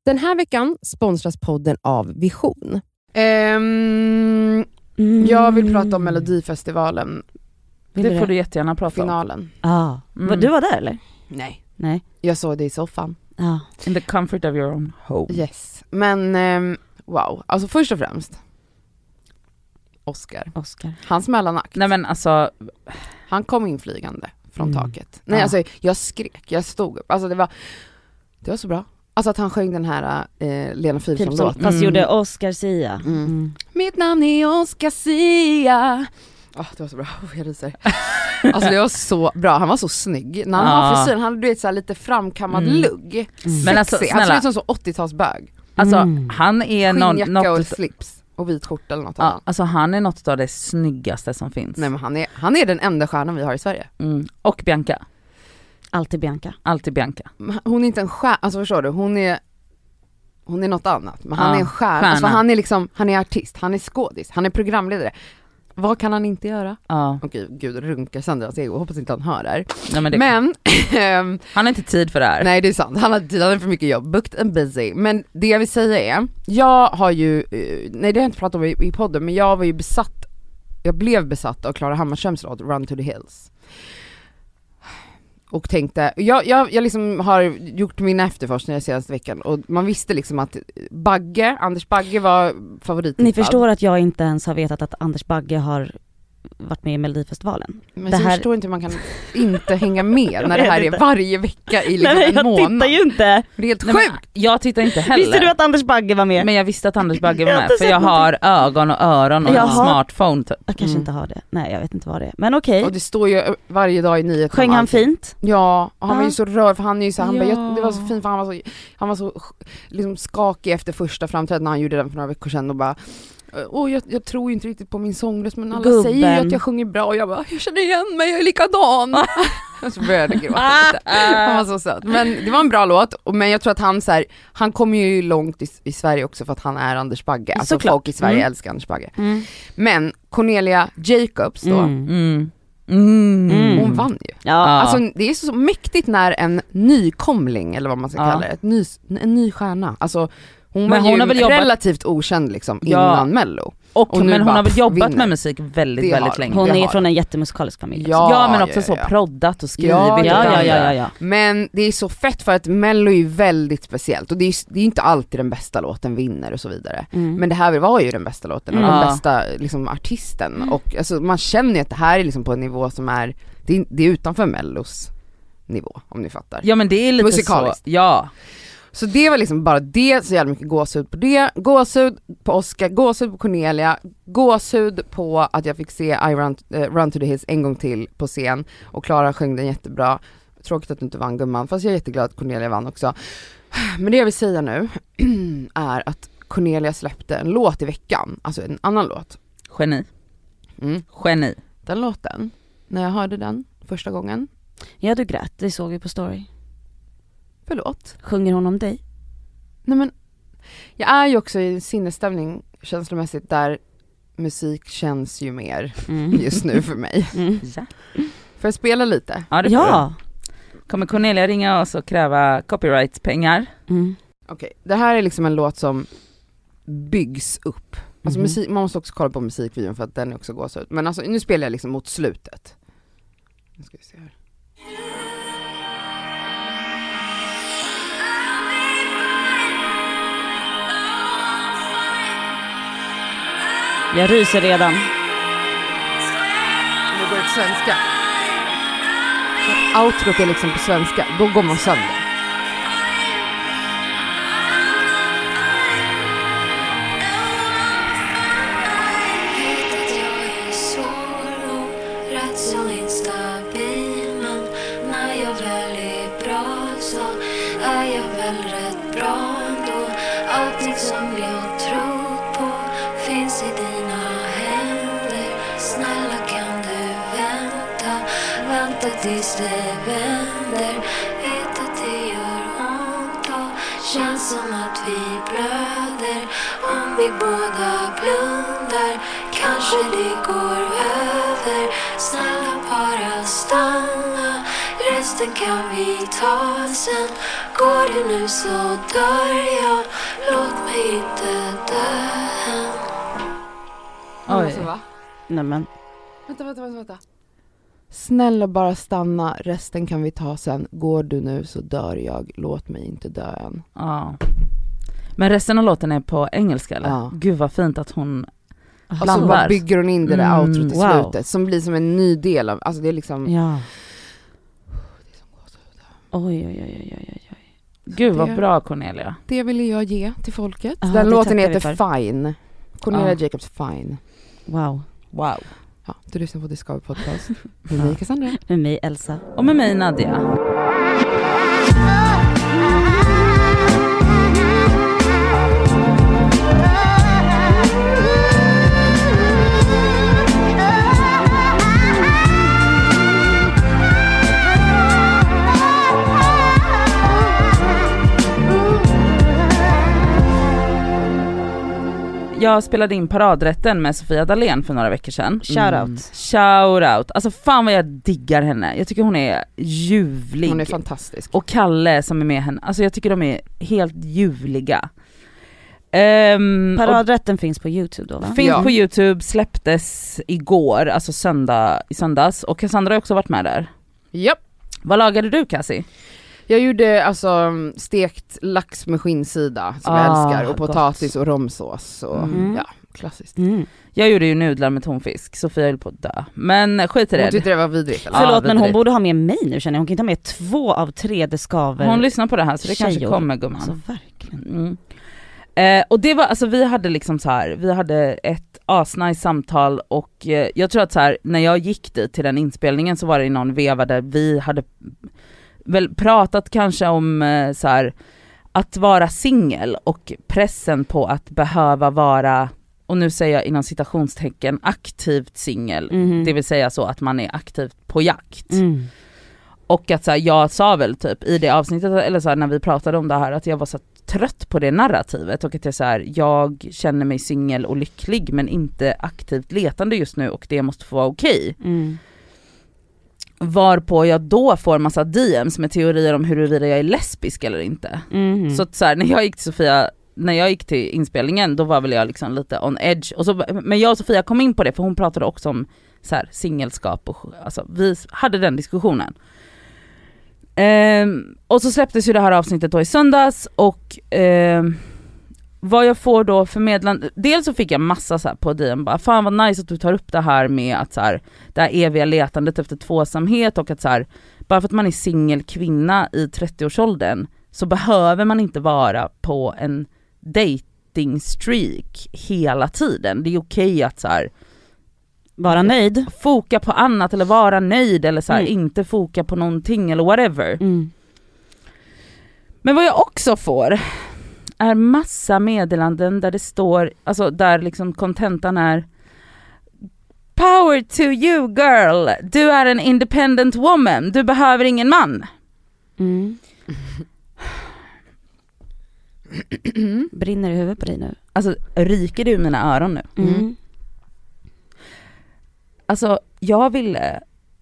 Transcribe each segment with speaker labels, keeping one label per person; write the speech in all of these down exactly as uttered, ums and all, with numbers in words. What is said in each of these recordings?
Speaker 1: Den här veckan sponsras podden av Vision.
Speaker 2: Um, mm. Jag vill prata om Melodifestivalen.
Speaker 3: Vill det får du jättegärna prata
Speaker 2: finalen.
Speaker 3: om. Ah. Mm. Du var där eller?
Speaker 2: Nej.
Speaker 3: Nej.
Speaker 2: Jag såg det i soffan.
Speaker 3: Ah. In the comfort of your own home.
Speaker 2: Yes. Men um, wow. Alltså först och främst Oscar.
Speaker 3: Oscar.
Speaker 2: Hans mellanakt.
Speaker 3: Nej men alltså
Speaker 2: han kom in flygande från mm. taket. Nej ah. alltså jag skrek. Jag stod upp. Alltså det var det var så bra. Alltså att han sjöng den här eh, Lena Philipsson-låten.
Speaker 3: Fast mm. gjorde Oscar Sia.
Speaker 2: Mm. Mm. Mitt namn är Oscar Sia. Oh, det var så bra. Oh, jag ryser. Alltså det var så bra. Han var så snygg. När han ah. har frisyren, han hade du vet, så här lite framkammad mm. lugg. Mm. Men alltså, snälla. Han ser ut som så åttiotalsbög.
Speaker 3: Alltså mm. han är någon,
Speaker 2: något och slips och vit skjorta eller något
Speaker 3: ja, annat. Alltså han är något av det snyggaste som finns.
Speaker 2: Nej men han är, han är den enda stjärnan vi har i Sverige.
Speaker 3: Mm. Och Bianca.
Speaker 1: Alltid Bianca.
Speaker 3: Alltid Bianca.
Speaker 2: Hon är inte en stjärna, alltså förstår du, hon är hon är något annat, men han
Speaker 3: ja,
Speaker 2: är en stjärna. Alltså, han är liksom, han är artist, han är skådis, han är programledare. Vad kan han inte göra?
Speaker 3: Ja.
Speaker 2: Okej, gud, runkar sönder hans ego. Hoppas inte han hör det här.
Speaker 3: Nej, men det...
Speaker 2: men
Speaker 3: han har inte tid för det här.
Speaker 2: Nej, det är sant. Han har tid, han har för mycket jobb. Booked and busy. Men det jag vill säga är, jag har ju, nej det har jag inte pratat om i, i podden, men jag var ju besatt, jag blev besatt av Klara Hammarströms låt Run to the Hills. Och tänkte, jag, jag, jag liksom har gjort mina efterforskningar senaste veckan och man visste liksom att Bagge, Anders Bagge var favorit.
Speaker 1: Ni förstår att jag inte ens har vetat att Anders Bagge har varit med i Melodifestivalen.
Speaker 2: Men
Speaker 1: det
Speaker 2: så
Speaker 1: här...
Speaker 2: förstår inte hur man kan inte hänga med när det här är varje vecka i liksom
Speaker 1: nej,
Speaker 2: en månad.
Speaker 1: Jag tittar ju inte.
Speaker 2: Det är helt
Speaker 3: nej,
Speaker 2: sjukt.
Speaker 3: Jag tittar inte heller.
Speaker 1: Visste du att Anders Bagge var med?
Speaker 3: Men jag visste att Anders Bagge var med för jag har ögon och öron och
Speaker 1: jag
Speaker 3: en
Speaker 1: har...
Speaker 3: smartphone typ.
Speaker 1: Jag kanske mm. inte har det. Nej, jag vet inte vad det är. Men okej. Okay.
Speaker 2: Och det står ju varje dag i nyheterna.
Speaker 1: Sjöng han fint?
Speaker 2: Ja, och han
Speaker 1: ja.
Speaker 2: var ju så rörd för han är ju så han
Speaker 3: ja.
Speaker 2: bara, det var så fint för han var så han var så liksom skakig efter första framträdandet när han gjorde den för några veckor sedan och bara oh, jag, jag tror ju inte riktigt på min sångröst men alla Gubben. säger ju att jag sjunger bra och jag bara, jag känner igen mig, jag är likadan. Så började jag gråta lite. Han var så söt. Men det var en bra låt, men jag tror att han så här, han kommer ju långt i, i Sverige också för att han är Anders Bagge. Alltså
Speaker 1: Såklart.
Speaker 2: folk i Sverige
Speaker 1: mm.
Speaker 2: älskar Anders Bagge.
Speaker 1: Mm.
Speaker 2: Men Cornelia Jacobs då,
Speaker 3: mm. Mm. Mm.
Speaker 2: hon vann ju.
Speaker 1: Ja.
Speaker 2: Alltså det är så mäktigt när en nykomling, eller vad man ska
Speaker 3: ja.
Speaker 2: kalla det, ett ny, en ny stjärna. Alltså hon
Speaker 3: men
Speaker 2: var
Speaker 3: hon
Speaker 2: ju
Speaker 3: har väl jobbat...
Speaker 2: relativt okänd liksom
Speaker 3: ja.
Speaker 2: innan Mello.
Speaker 3: Och, och men hon har väl jobbat
Speaker 2: vinner.
Speaker 3: med musik väldigt,
Speaker 2: det
Speaker 3: väldigt
Speaker 2: har,
Speaker 3: länge.
Speaker 1: Hon är
Speaker 2: har.
Speaker 1: från en jättemusikalisk familj.
Speaker 2: Ja,
Speaker 3: ja men också
Speaker 2: ja, ja.
Speaker 3: så proddat och skrivit.
Speaker 2: Ja,
Speaker 1: ja, ja, ja, ja, ja.
Speaker 2: Men det är så fett för att Mello är ju väldigt speciellt. Och det är, det är inte alltid den bästa låten vinner och så vidare. Mm. Men det här var ju den bästa låten och mm. den bästa liksom, artisten. Mm. Och alltså, man känner ju att det här är liksom på en nivå som är, det är, det är utanför Mellos nivå, om ni fattar.
Speaker 3: Ja men det är lite musikaliskt. Så, ja.
Speaker 2: Så det var liksom bara det, så jävla mycket gåshud på det. Gåshud på Oscar, gåshud på Cornelia, gåshud på att jag fick se I Run, uh, Run to the Hills en gång till på scen. Och Klara sjöng den jättebra. Tråkigt att du inte vann, gumman, fast jag är jätteglad att Cornelia vann också. Men det jag vill säga nu är att Cornelia släppte en låt i veckan, alltså en annan låt.
Speaker 3: Geni.
Speaker 2: Mm.
Speaker 3: Geni.
Speaker 2: Den låten, när jag hörde den första gången.
Speaker 1: Ja, du grät, det såg vi på story.
Speaker 2: Förlåt.
Speaker 1: Sjunger hon om dig?
Speaker 2: Nej men, jag är ju också i en sinnesstämning känslomässigt där musik känns ju mer mm. just nu för mig. Mm.
Speaker 3: Ja.
Speaker 2: Får jag spela lite?
Speaker 3: Ja, det ja. Kommer Cornelia ringa oss och kräva copyright-pengar?
Speaker 2: Mm. Okej, okay. Det här är liksom en låt som byggs upp. Alltså mm. musik, man måste också kolla på musikvideon för att den är också gåshud. Men alltså, nu spelar jag liksom mot slutet. Nu ska vi se här.
Speaker 1: Jag ryser redan.
Speaker 2: Nu går det på svenska. Outrot är liksom på svenska. Då går man sönder.
Speaker 4: Tills det vänder, vet att det gör ont och känns som att vi blöder. Om vi båda blundar, kanske det går över. Snälla bara stanna, resten kan vi ta sen. Går det nu så dör jag, hittade hem.
Speaker 3: Oj.
Speaker 2: Alltså, va?
Speaker 1: Nej men.
Speaker 2: Vänta, vänta, vänta, vänta. Snälla bara stanna, resten kan vi ta sen. Går du nu så dör jag, låt mig inte dö än.
Speaker 3: Ja. Men resten av låten är på engelska eller?
Speaker 2: Ja.
Speaker 3: Gud vad fint att hon
Speaker 2: Och så
Speaker 3: blandar.
Speaker 2: bara bygger hon in det där
Speaker 3: Mm,
Speaker 2: outro till
Speaker 1: wow.
Speaker 2: slutet som blir som en ny del av, alltså det är liksom...
Speaker 1: Ja.
Speaker 2: Det är som gåshud.
Speaker 1: Oj, oj, oj, oj, oj, oj.
Speaker 3: Gud vad
Speaker 2: Det-
Speaker 3: bra Cornelia.
Speaker 2: Det ville jag ge till folket.
Speaker 1: Ja,
Speaker 2: Den
Speaker 1: det
Speaker 2: låten
Speaker 1: tackar vi
Speaker 2: heter Fine. Cornelia
Speaker 3: Ja.
Speaker 2: Jacobs Fine.
Speaker 1: Wow.
Speaker 3: Wow.
Speaker 2: Ja, du lyssnar på Discover Podcast. Med mig Cassandra.
Speaker 1: Med mig Elsa.
Speaker 3: Och med mig Nadia. Jag spelade in Paradrätten med Sofia Dalén för några veckor sedan.
Speaker 1: Shout
Speaker 2: Mm.
Speaker 1: out.
Speaker 3: Shout out. Alltså fan vad jag diggar henne. Jag tycker hon är ljuvlig.
Speaker 2: Hon är fantastisk.
Speaker 3: Och Kalle som är med henne. Alltså jag tycker de är helt ljuvliga. Um,
Speaker 1: Paradrätten finns på YouTube då va?
Speaker 3: finns
Speaker 2: Ja.
Speaker 3: på YouTube, släpptes igår, alltså söndag, i söndags. Och Cassandra har också varit med där.
Speaker 2: Japp.
Speaker 3: Vad lagade du Cassie?
Speaker 2: Jag gjorde alltså stekt lax med skinnsida som jag
Speaker 3: Ah,
Speaker 2: älskar och
Speaker 3: gott.
Speaker 2: potatis och romsås och
Speaker 1: Mm.
Speaker 2: ja, klassiskt.
Speaker 1: Mm.
Speaker 3: Jag gjorde ju nudlar med tonfisk, Sofia höll på att dö. Men skit i
Speaker 2: Hon
Speaker 3: det.
Speaker 2: tyckte det var vidrigt eller?
Speaker 3: Ja,
Speaker 1: Förlåt men hon
Speaker 3: vidrigt.
Speaker 1: borde ha med mig nu känner jag. Hon kan inte ha med två av tre, det skaver.
Speaker 3: Hon lyssnar på det här så det kanske
Speaker 1: Tjejor.
Speaker 3: kommer gumman.
Speaker 1: Alltså verkligen.
Speaker 3: Mm. Eh, och det var, alltså vi hade liksom så här, vi hade ett asnice samtal och eh, jag tror att så här, när jag gick dit till den inspelningen så var det i någon veva där vi hade väl pratat kanske om eh, så här, att vara singel och pressen på att behöva vara, och nu säger jag inom citationstecken, aktivt singel.
Speaker 1: Mhm.
Speaker 3: Det vill säga så att man är aktivt på jakt.
Speaker 1: Mm.
Speaker 3: Och att så här, jag sa väl typ i det avsnittet eller så här, när vi pratade om det här att jag var så trött på det narrativet och att jag så här, jag känner mig singel och lycklig men inte aktivt letande just nu och det måste få vara okej.
Speaker 1: Mm.
Speaker 3: Varpå jag då får massa D Ms med teorier om huruvida jag är lesbisk eller inte.
Speaker 1: Mhm.
Speaker 3: Så att så här, när jag gick till Sofia, när jag gick till inspelningen då var väl jag liksom lite on edge och så, men jag och Sofia kom in på det för hon pratade också om så här, singelskap och alltså, vi hade den diskussionen. Ehm, och så släpptes ju det här avsnittet då i söndags och ehm, vad jag får då förmedla, dels så fick jag massa så här på D M bara, fan vad nice att du tar upp det här med att så här, det här eviga letandet efter tvåsamhet och att så här, bara för att man är singel kvinna i trettioårsåldern så behöver man inte vara på en dating streak hela tiden. Det är okej att så här,
Speaker 1: Vara nöjd.
Speaker 3: foka på annat eller vara nöjd eller så här,
Speaker 1: Mm.
Speaker 3: inte foka på någonting eller whatever.
Speaker 1: Mm.
Speaker 3: Men vad jag också får är massa meddelanden där det står, alltså där liksom kontentan är power to you girl, du är en independent woman, du behöver ingen man.
Speaker 1: Mm. Brinner i huvudet på dig nu?
Speaker 3: Alltså ryker du i mina öron nu?
Speaker 1: Mm.
Speaker 2: Mm.
Speaker 3: Alltså jag ville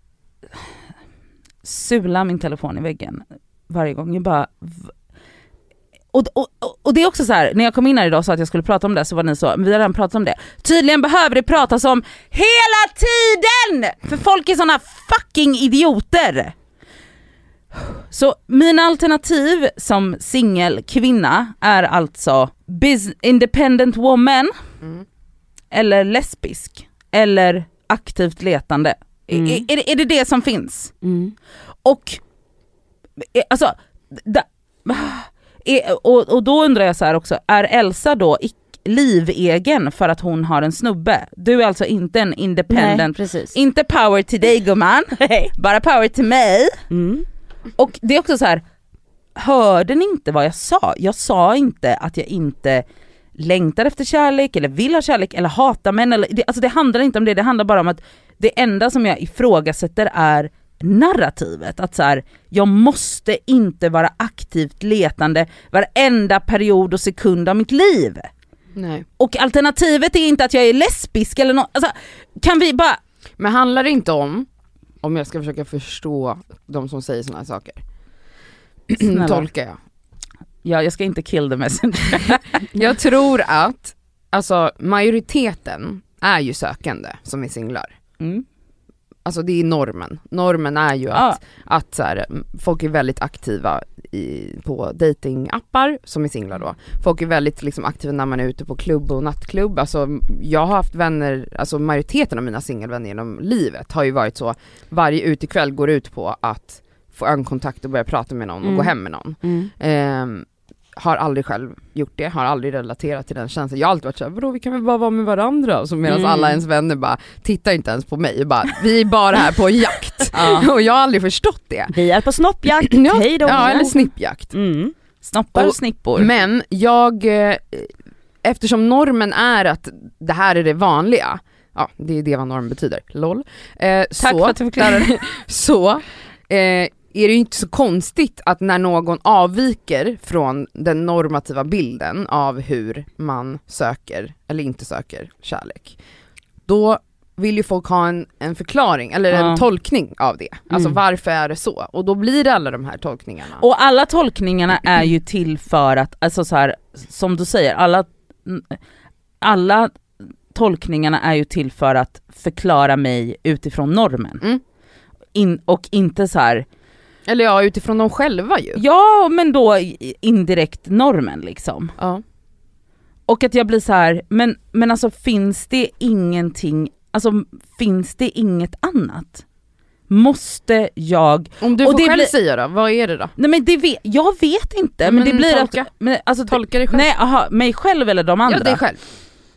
Speaker 3: sula min telefon i väggen varje gång. Jag bara... Och, och, och det är också så här, när jag kom in här idag och sa att jag skulle prata om det så var ni så, men vi har redan pratat om det. Tydligen behöver det pratas om hela tiden! För folk är såna fucking idioter! Så mina alternativ som singelkvinna är alltså biz- independent woman
Speaker 2: Mm.
Speaker 3: eller lesbisk eller aktivt letande.
Speaker 1: Mm.
Speaker 3: Är, är, det, är det det som finns?
Speaker 1: Mm.
Speaker 3: Och eh, alltså da, är, och, och då undrar jag så här också, är Elsa då ick, livegen för att hon har en snubbe? Du är alltså inte en
Speaker 1: Nej,
Speaker 3: independent,
Speaker 1: precis.
Speaker 3: inte power till dig gumman, bara power till mig.
Speaker 1: Mm.
Speaker 3: Och det är också så här, hörde ni inte vad jag sa? Jag sa inte att jag inte längtar efter kärlek eller vill ha kärlek eller hatar män eller, det, alltså det handlar inte om det, det handlar bara om att det enda som jag ifrågasätter är narrativet, att så här, jag måste inte vara aktivt letande varenda period och sekund av mitt liv.
Speaker 2: Nej.
Speaker 3: Och alternativet är inte att jag är lesbisk eller något, alltså kan vi bara...
Speaker 2: Men handlar det inte om, om jag ska försöka förstå de som säger såna här saker,
Speaker 3: Snälla.
Speaker 2: tolkar jag.
Speaker 3: Ja, jag ska inte kill the messenger.
Speaker 2: Jag tror att alltså majoriteten är ju sökande som är singlar.
Speaker 3: Mm.
Speaker 2: Alltså det är normen. Normen är ju att,
Speaker 3: Ah.
Speaker 2: att så här, folk är väldigt aktiva i, på datingappar som är singlar då. Folk är väldigt liksom aktiva när man är ute på klubb och nattklubb. Alltså jag har haft vänner, alltså majoriteten av mina singelvänner genom livet har ju varit så, varje utekväll går ut på att få ögonkontakt och börja prata med någon och
Speaker 1: Mm.
Speaker 2: gå hem med någon.
Speaker 1: Mm.
Speaker 2: Ehm, har aldrig själv gjort det, har aldrig relaterat till den känslan. Jag har alltid varit såhär, vadå vi kan väl bara vara med varandra? Och så medan
Speaker 1: Mm.
Speaker 2: alla ens vänner bara tittar inte ens på mig, bara, vi är bara här på jakt.
Speaker 1: Ja.
Speaker 2: Och jag har aldrig förstått det.
Speaker 1: Vi är på snoppjakt,
Speaker 2: Ja,
Speaker 1: hej då.
Speaker 2: ja eller snippjakt.
Speaker 1: Mm.
Speaker 3: Snoppar och,
Speaker 2: Och-
Speaker 3: snippor.
Speaker 2: Men jag, eh, eftersom normen är att det här är det vanliga, ja det är det vad norm betyder, lol. Eh,
Speaker 3: Tack
Speaker 2: så,
Speaker 3: för att du förklarar.
Speaker 2: så eh, är det ju inte så konstigt att när någon avviker från den normativa bilden av hur man söker eller inte söker kärlek, då vill ju folk ha en, en förklaring eller en
Speaker 3: Ja.
Speaker 2: tolkning av det. Alltså
Speaker 1: Mm.
Speaker 2: varför är det så? Och då blir det alla de här tolkningarna.
Speaker 3: Och alla tolkningarna är ju till för att, alltså så här, som du säger, alla, alla tolkningarna är ju till för att förklara mig utifrån normen.
Speaker 2: Mm.
Speaker 3: In, och inte så här,
Speaker 2: Eller ja, utifrån dem själva ju.
Speaker 3: ja men då indirekt normen liksom.
Speaker 2: Ja.
Speaker 3: Och att jag blir så här, men, men alltså finns det ingenting, alltså finns det inget annat? Måste jag,
Speaker 2: Om du
Speaker 3: Och
Speaker 2: får
Speaker 3: det
Speaker 2: själv
Speaker 3: blir-
Speaker 2: säga då, vad är det då?
Speaker 3: nej men det vet, jag vet inte, men,
Speaker 2: Men
Speaker 3: det blir
Speaker 2: tolka.
Speaker 3: att, men, alltså,
Speaker 2: Tolka dig själv.
Speaker 3: nej aha, mig själv eller de andra?
Speaker 2: Ja, dig själv.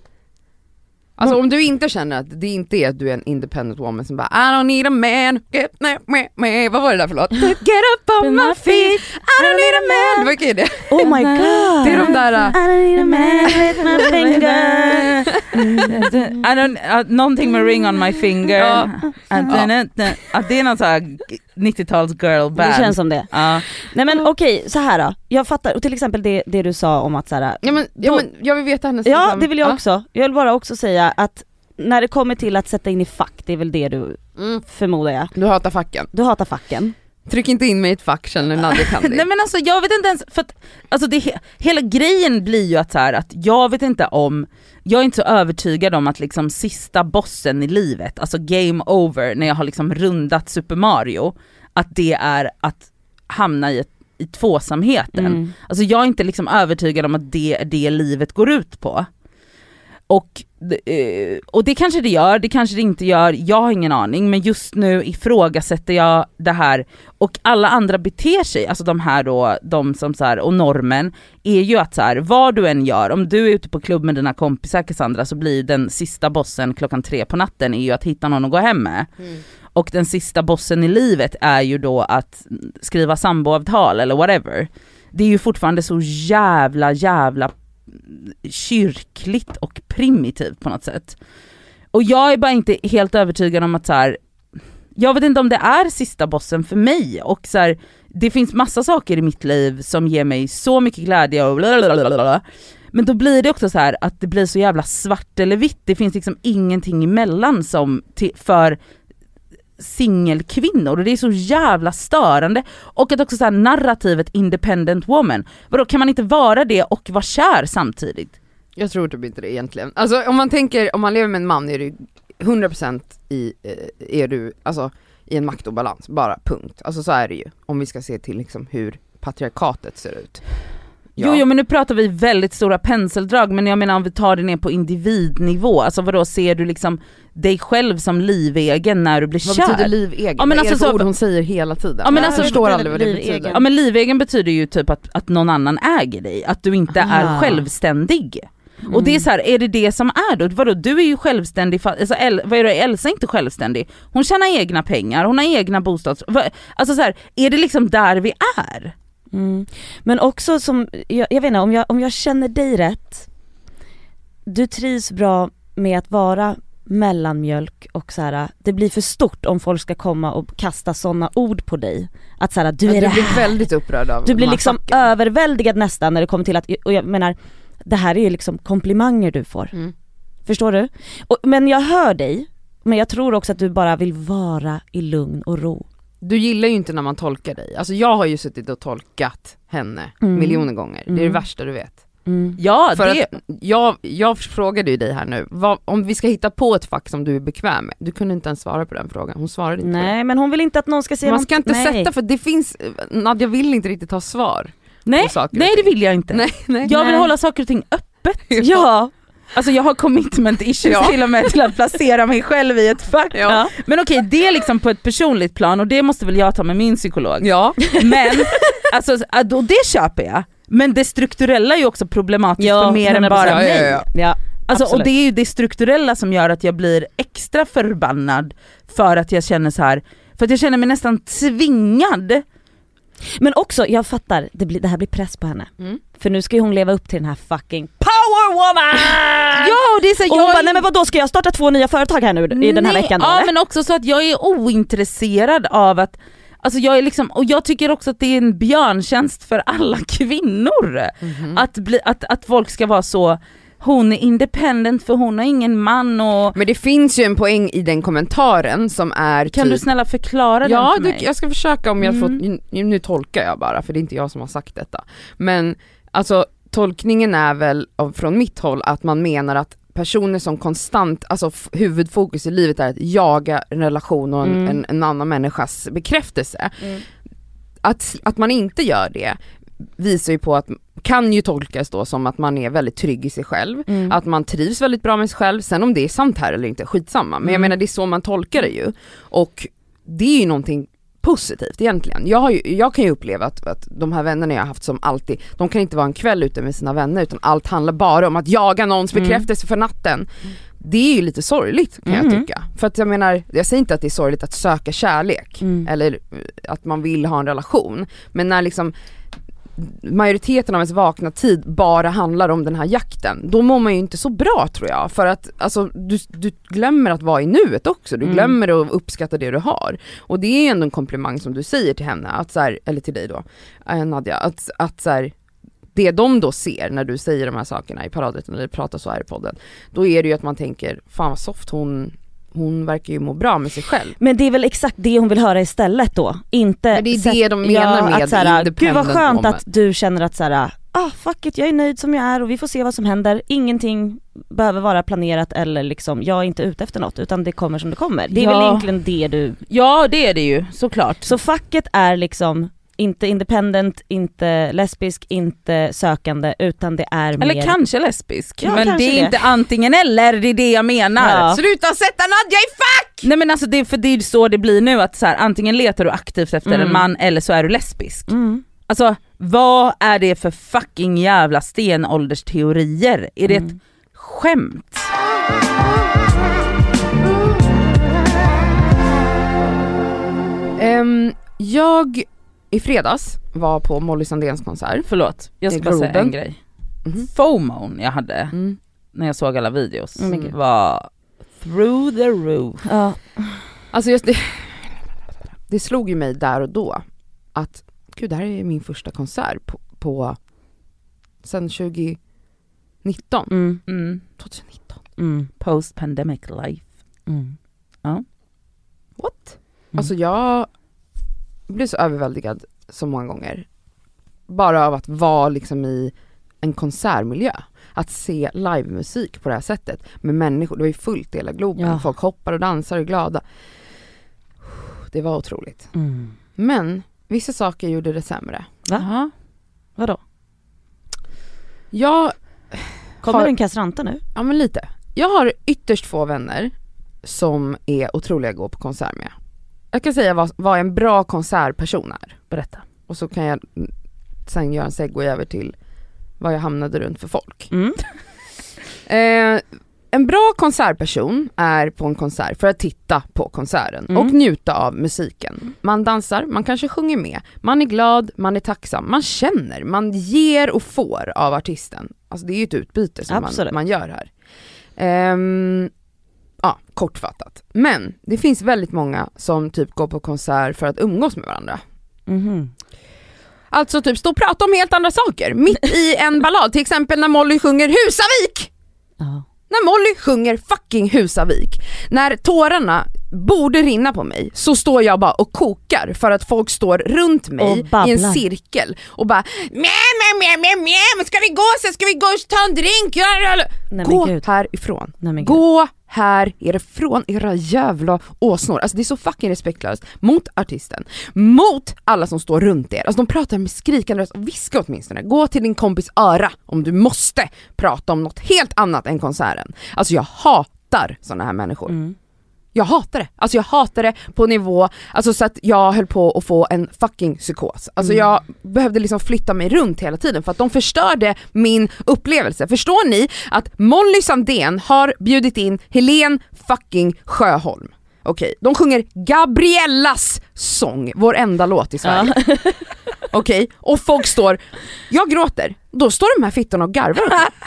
Speaker 2: Alltså om du inte känner att det inte är att du är en independent woman som bara I don't need a man, get me, me, me. Vad var det där för låt? Get up on my feet, I don't need a man. Vad är det?
Speaker 1: Oh my god.
Speaker 2: Det är de där... uh,
Speaker 1: I don't need a man with my finger.
Speaker 3: I don't, uh, någonting med ring on my finger.
Speaker 2: Ja.
Speaker 3: Uh, ja. Det är någon sån här nittio-tals girl band.
Speaker 1: Det känns som det.
Speaker 3: Ja.
Speaker 1: Nej men okej, så här då. Jag fattar, och till exempel det, det du sa om att så här,
Speaker 2: Ja men, ja,
Speaker 1: Då-
Speaker 2: men jag vill veta hennes...
Speaker 1: ja
Speaker 2: liksom-
Speaker 1: det vill jag
Speaker 2: Ja.
Speaker 1: också. Jag vill bara också säga att när det kommer till att sätta in i fack, det är väl det du
Speaker 2: Mm.
Speaker 1: förmodar jag.
Speaker 2: Du hatar facken.
Speaker 1: Du hatar facken.
Speaker 2: Tryck inte in mig i ett fack, känner Nadia Kandi.
Speaker 3: Nej men alltså jag vet inte ens, för att, alltså det, hela grejen blir ju att så här, att jag vet inte om, jag är inte så övertygad om att liksom sista bossen i livet, alltså game over när jag har liksom rundat Super Mario, att det är att hamna i, ett, i tvåsamheten.
Speaker 1: Mm.
Speaker 3: Alltså jag är inte liksom övertygad om att det är det livet går ut på. Och, eh, och det kanske det gör, det kanske det inte gör, jag har ingen aning, men just nu ifrågasätter jag det här, och alla andra beter sig, alltså de här då, de som så här, och normen är ju att så här, vad du än gör, om du är ute på klubb med dina kompisar Cassandra, så blir den sista bossen klockan tre på natten är ju att hitta någon att gå hem med.
Speaker 2: Mm.
Speaker 3: Och den sista bossen i livet är ju då att skriva samboavtal eller whatever. Det är ju fortfarande så jävla jävla kyrkligt och primitivt på något sätt. Och jag är bara inte helt övertygad om att så här, jag vet inte om det är sista bossen för mig, och så här, det finns massa saker i mitt liv som ger mig så mycket glädje och blablabla. Men då blir det också så här att det blir så jävla svart eller vitt, det finns liksom ingenting emellan som till, för singelkvinnor, och det är så jävla störande. Och att också så här, narrativet independent woman, vadå, kan man inte vara det och vara kär samtidigt?
Speaker 2: Jag tror typ inte det egentligen. Alltså om man tänker, om man lever med en man är du hundra procent i, eh, är du alltså i en maktobalans, bara punkt. Alltså så är det ju, om vi ska se till liksom hur patriarkatet ser ut. Ja.
Speaker 3: Jo, jo men nu pratar vi väldigt stora penseldrag, men jag menar om vi tar det ner på individnivå, alltså vadå, ser du liksom dig själv som livegen när du blir
Speaker 2: Vad
Speaker 3: kär?
Speaker 2: betyder livegen?
Speaker 3: Ja, men
Speaker 2: vad är
Speaker 3: alltså
Speaker 2: det för
Speaker 3: så-
Speaker 2: ord hon säger hela tiden?
Speaker 3: Ja, men
Speaker 2: jag
Speaker 3: alltså,
Speaker 2: förstår
Speaker 1: betyder
Speaker 2: aldrig vad det
Speaker 1: livegen?
Speaker 2: betyder.
Speaker 3: Ja men livegen betyder ju typ att, att någon annan äger dig, att du inte
Speaker 1: Ah.
Speaker 3: är självständig. Och det är så här, är det det som är då? Vadå, du är ju självständig, fa- alltså, El, vad är det, Elsa är inte självständig. Hon tjänar egna pengar, hon har egna bostads... vad- Alltså så här, är det liksom där vi är?
Speaker 1: Mm. Men också som, jag, jag vet inte, om jag, om jag känner dig rätt, du trivs bra med att vara mellanmjölk och så här, det blir för stort om folk ska komma och kasta såna ord på dig. Att så här, du
Speaker 2: Ja,
Speaker 1: är
Speaker 2: du
Speaker 1: det
Speaker 2: blir
Speaker 1: här.
Speaker 2: väldigt upprörd av
Speaker 1: Du blir
Speaker 2: de här
Speaker 1: liksom
Speaker 2: facken.
Speaker 1: överväldigad nästan när det kommer till att, och jag menar, det här är ju liksom komplimanger du får.
Speaker 2: Mm.
Speaker 1: Förstår du? Och, men jag hör dig, men jag tror också att du bara vill vara i lugn och ro.
Speaker 2: du gillar ju inte när man tolkar dig. Alltså jag har ju suttit och tolkat henne
Speaker 1: Mm.
Speaker 2: miljoner gånger. Det är det
Speaker 1: Mm.
Speaker 2: värsta du vet.
Speaker 1: Mm.
Speaker 3: Ja,
Speaker 2: För
Speaker 3: det...
Speaker 2: att jag, jag frågade ju dig här nu, vad, om vi ska hitta på ett fack som du är bekväm med. Du kunde inte ens svara på den frågan. Hon svarade inte.
Speaker 1: Nej, men hon vill inte att någon ska säga
Speaker 2: Man ska
Speaker 1: något.
Speaker 2: inte
Speaker 1: Nej.
Speaker 2: sätta, för det finns, Nadja vill inte riktigt ha svar.
Speaker 3: Nej,
Speaker 2: på saker och
Speaker 3: nej det
Speaker 2: ting.
Speaker 3: vill jag inte.
Speaker 2: Nej, nej.
Speaker 3: Jag vill
Speaker 1: Nej.
Speaker 3: hålla saker och ting öppet.
Speaker 1: Ja.
Speaker 3: Alltså jag har commitment issues
Speaker 2: Ja.
Speaker 3: till och med till att placera mig själv i ett fack.
Speaker 2: Ja.
Speaker 3: Men okej, det är liksom på ett personligt plan och det måste väl jag ta med min psykolog.
Speaker 2: Ja.
Speaker 3: Men, alltså, och det köper jag. Men det strukturella är ju också problematiskt
Speaker 1: Ja,
Speaker 3: för mer än
Speaker 1: hundra
Speaker 3: bara
Speaker 1: procent.
Speaker 3: mig.
Speaker 2: Ja, ja,
Speaker 1: Ja.
Speaker 3: Alltså, och
Speaker 1: absolut.
Speaker 3: det är ju det strukturella som gör att jag blir extra förbannad för att jag känner så här, för att jag känner mig nästan tvingad.
Speaker 1: Men också, jag fattar, det, blir, det här blir press på henne.
Speaker 2: Mm.
Speaker 1: För nu ska ju hon leva upp till den här fucking power woman!
Speaker 3: Ja, och det är så här,
Speaker 1: Och hon
Speaker 3: jag
Speaker 1: bara,
Speaker 3: är-
Speaker 1: nej men vadå, ska jag starta två nya företag här nu i den här
Speaker 3: Nej,
Speaker 1: veckan då?
Speaker 3: Ja,
Speaker 1: eller?
Speaker 3: men också så att jag är ointresserad av att, alltså jag är liksom, och jag tycker också att det är en björntjänst för alla kvinnor.
Speaker 2: Mhm.
Speaker 3: Att, bli, att, att folk ska vara så, hon är independent för hon har ingen man och...
Speaker 2: Men det finns ju en poäng i den kommentaren som är
Speaker 3: Kan
Speaker 2: typ,
Speaker 3: du snälla förklara
Speaker 2: ja,
Speaker 3: den för
Speaker 2: du,
Speaker 3: mig?
Speaker 2: jag ska försöka om jag
Speaker 3: Mm.
Speaker 2: fått, nu, nu tolkar jag bara för det är inte jag som har sagt detta. Men alltså tolkningen är väl av, från mitt håll att man menar att personer som konstant, alltså f- huvudfokus i livet är att jaga en relation och en,
Speaker 1: Mm.
Speaker 2: en, en annan människas bekräftelse.
Speaker 1: Mm.
Speaker 2: Att, att man inte gör det visar ju på att, kan ju tolkas då som att man är väldigt trygg i sig själv,
Speaker 1: Mm.
Speaker 2: att man trivs väldigt bra med sig själv, sen om det är sant här eller inte, skitsamma. Men jag
Speaker 1: Mm.
Speaker 2: menar det är så man tolkar det ju. Och det är ju någonting positivt egentligen. Jag, har ju, jag kan ju uppleva att, att de här vännerna jag har haft som alltid, de kan inte vara en kväll ute med sina vänner utan allt handlar bara om att jaga någons
Speaker 1: Mm.
Speaker 2: bekräftelse för natten. Det är ju lite sorgligt kan jag
Speaker 1: Mm.
Speaker 2: tycka. För att jag menar, jag säger inte att det är sorgligt att söka kärlek
Speaker 1: Mm.
Speaker 2: eller eh, att man vill ha en relation. Men när liksom majoriteten av ens vakna tid bara handlar om den här jakten, då mår man ju inte så bra tror jag. För att alltså, du, du glömmer att vara i nuet också, du
Speaker 1: Mm.
Speaker 2: glömmer att uppskatta det du har. Och det är ändå en komplimang som du säger till henne, att så här, eller till dig då, äh, Nadja, att, att så här, det de då ser när du säger de här sakerna i paradet eller pratar så här i podden, då är det ju att man tänker, fan vad soft hon hon verkar ju må bra med sig själv.
Speaker 1: Men det är väl exakt det hon vill höra istället då. Inte
Speaker 2: Men det är
Speaker 1: sätt-
Speaker 2: det de menar med
Speaker 1: att såhär,
Speaker 2: independent
Speaker 1: gud vad skönt
Speaker 2: woman.
Speaker 1: att du känner att såhär, ah fuck it, jag är nöjd som jag är och vi får se vad som händer. Ingenting behöver vara planerat eller liksom, jag är inte ute efter något utan det kommer som det kommer. Det är
Speaker 3: Ja.
Speaker 1: väl egentligen det du...
Speaker 3: Ja, det är det ju, såklart.
Speaker 1: Så facket är liksom inte independent, inte lesbisk, inte sökande utan det är
Speaker 3: Eller
Speaker 1: mer...
Speaker 3: kanske lesbisk.
Speaker 1: Ja,
Speaker 3: men
Speaker 1: kanske
Speaker 3: det är
Speaker 1: det.
Speaker 3: inte antingen eller, det är det jag menar.
Speaker 1: Ja.
Speaker 2: Sluta sätta Nadja i fack!
Speaker 3: Nej men alltså det, för det är så det blir nu, att så här, antingen letar du aktivt efter
Speaker 1: Mm.
Speaker 3: en man eller så är du lesbisk.
Speaker 1: Mm.
Speaker 3: Alltså vad är det för fucking jävla stenåldersteorier? Är det ett
Speaker 1: Mm.
Speaker 3: skämt?
Speaker 2: Um, jag i fredags var på Molly Sandéns konsert.
Speaker 3: Förlåt, jag ska
Speaker 2: I
Speaker 3: bara säga
Speaker 2: Globen.
Speaker 3: en grej.
Speaker 2: Mhm.
Speaker 3: FOMOn jag hade
Speaker 2: Mm.
Speaker 3: när jag såg alla videos
Speaker 1: Mm, gud.
Speaker 3: var through the roof.
Speaker 1: Ja.
Speaker 2: Alltså just det, det slog ju mig där och då att gud, det här är min första konsert på, på sen tjugonitton.
Speaker 1: Mm.
Speaker 3: Mm.
Speaker 2: tjugonitton.
Speaker 1: Mm.
Speaker 3: Post pandemic life.
Speaker 1: Mm.
Speaker 2: What?
Speaker 1: Mm.
Speaker 2: Alltså jag blev så överväldigad så många gånger. Bara av att vara liksom i en konsertmiljö. Att se livemusik på det här sättet med människor. Det var ju fullt i hela Globen.
Speaker 1: Ja.
Speaker 2: Folk hoppar och dansar och är glada. Det var otroligt.
Speaker 1: Mm.
Speaker 2: Men vissa saker gjorde det sämre.
Speaker 1: Va?
Speaker 3: Aha.
Speaker 1: Vadå?
Speaker 2: Jag
Speaker 1: Kommer
Speaker 2: har,
Speaker 1: en kastranta nu?
Speaker 2: ja men lite. Jag har ytterst få vänner som är otroliga att gå på konsert med. Jag kan säga vad, vad en bra konsertperson är.
Speaker 3: Berätta.
Speaker 2: Och så kan jag sen göra en segway över till vad jag hamnade runt för folk.
Speaker 1: Mm.
Speaker 2: Eh, en bra konsertperson är på en konsert för att titta på konserten
Speaker 1: Mm.
Speaker 2: och njuta av musiken. Man dansar, man kanske sjunger med, man är glad, man är tacksam, man känner, man ger och får av artisten. Alltså det är ju ett utbyte som man,
Speaker 1: Absolut.
Speaker 2: man gör här. Ehm, ja, kortfattat. Men det finns väldigt många som typ går på konsert för att umgås med varandra.
Speaker 1: Mhm.
Speaker 2: Alltså typ stå och prata om helt andra saker mitt i en ballad, till exempel när Molly sjunger Husavik.
Speaker 1: Ja.
Speaker 2: När Molly sjunger fucking Husavik. När tårarna borde rinna på mig, så står jag bara och kokar för att folk står runt mig i en cirkel och bara mjä, mjä, mjä, mjä, ska vi gå så ska vi gå och ta en drink. Nej, gå härifrån. Nej, gå härifrån era jävla åsnor. Alltså det är så fucking respektlöst mot artisten, mot alla som står runt er. Alltså de pratar med skrikande röst och viska åtminstone. Gå till din kompis öra om du måste prata om något helt annat än konserten. Alltså jag hatar såna här människor. Mm. Jag hatar det. Alltså jag hatar det på nivå, alltså så att jag höll på att få en fucking psykos. Alltså mm. jag behövde liksom flytta mig runt hela tiden för att de förstörde min upplevelse. Förstår ni att Molly Sandén har bjudit in Helen fucking Sjöholm? Okej, de sjunger Gabriellas sång, vår enda låt i Sverige. Ja. Okej, och folk står, jag gråter, då står de här fittorna och garvar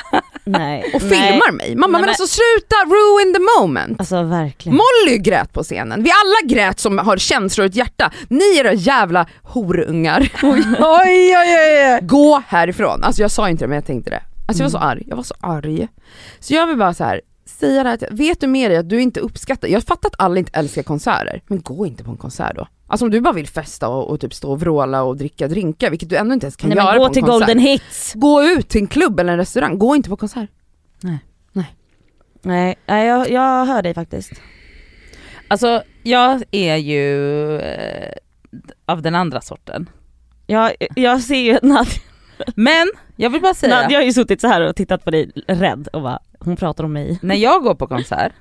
Speaker 1: nej,
Speaker 2: och filmar
Speaker 1: nej.
Speaker 2: mig. Mamma,
Speaker 1: nej,
Speaker 2: men alltså sluta ruin the moment.
Speaker 1: Alltså verkligen.
Speaker 2: Molly grät på scenen. Vi alla grät som har känslor i ett hjärta. Ni era jävla horungar. oj, oj, oj, oj. Gå härifrån. Alltså jag sa inte det, men jag tänkte det. Alltså jag var så arg. Jag var så arg. Så jag vill bara så här säga det här, vet du med dig att du inte uppskattar, jag fattar att alla inte älskar konserter, men gå inte på en konsert då. Alltså om du bara vill festa och, och typ stå och vråla och dricka drinkar, vilket du ändå inte ens kan
Speaker 1: nej,
Speaker 2: göra
Speaker 1: gå
Speaker 2: på en
Speaker 1: till
Speaker 2: konsert.
Speaker 1: Golden Hits.
Speaker 2: Gå ut till en klubb eller en restaurang, gå inte på konsert.
Speaker 3: Nej.
Speaker 2: Nej.
Speaker 1: Nej, jag, jag hör dig faktiskt.
Speaker 3: Alltså jag är ju eh, av den andra sorten.
Speaker 1: Jag, jag ser ju Nadja.
Speaker 3: Men jag vill bara säga,
Speaker 1: Nadja har ju suttit så här och tittat på dig rädd och bara, hon pratar om mig.
Speaker 3: När jag går på konsert,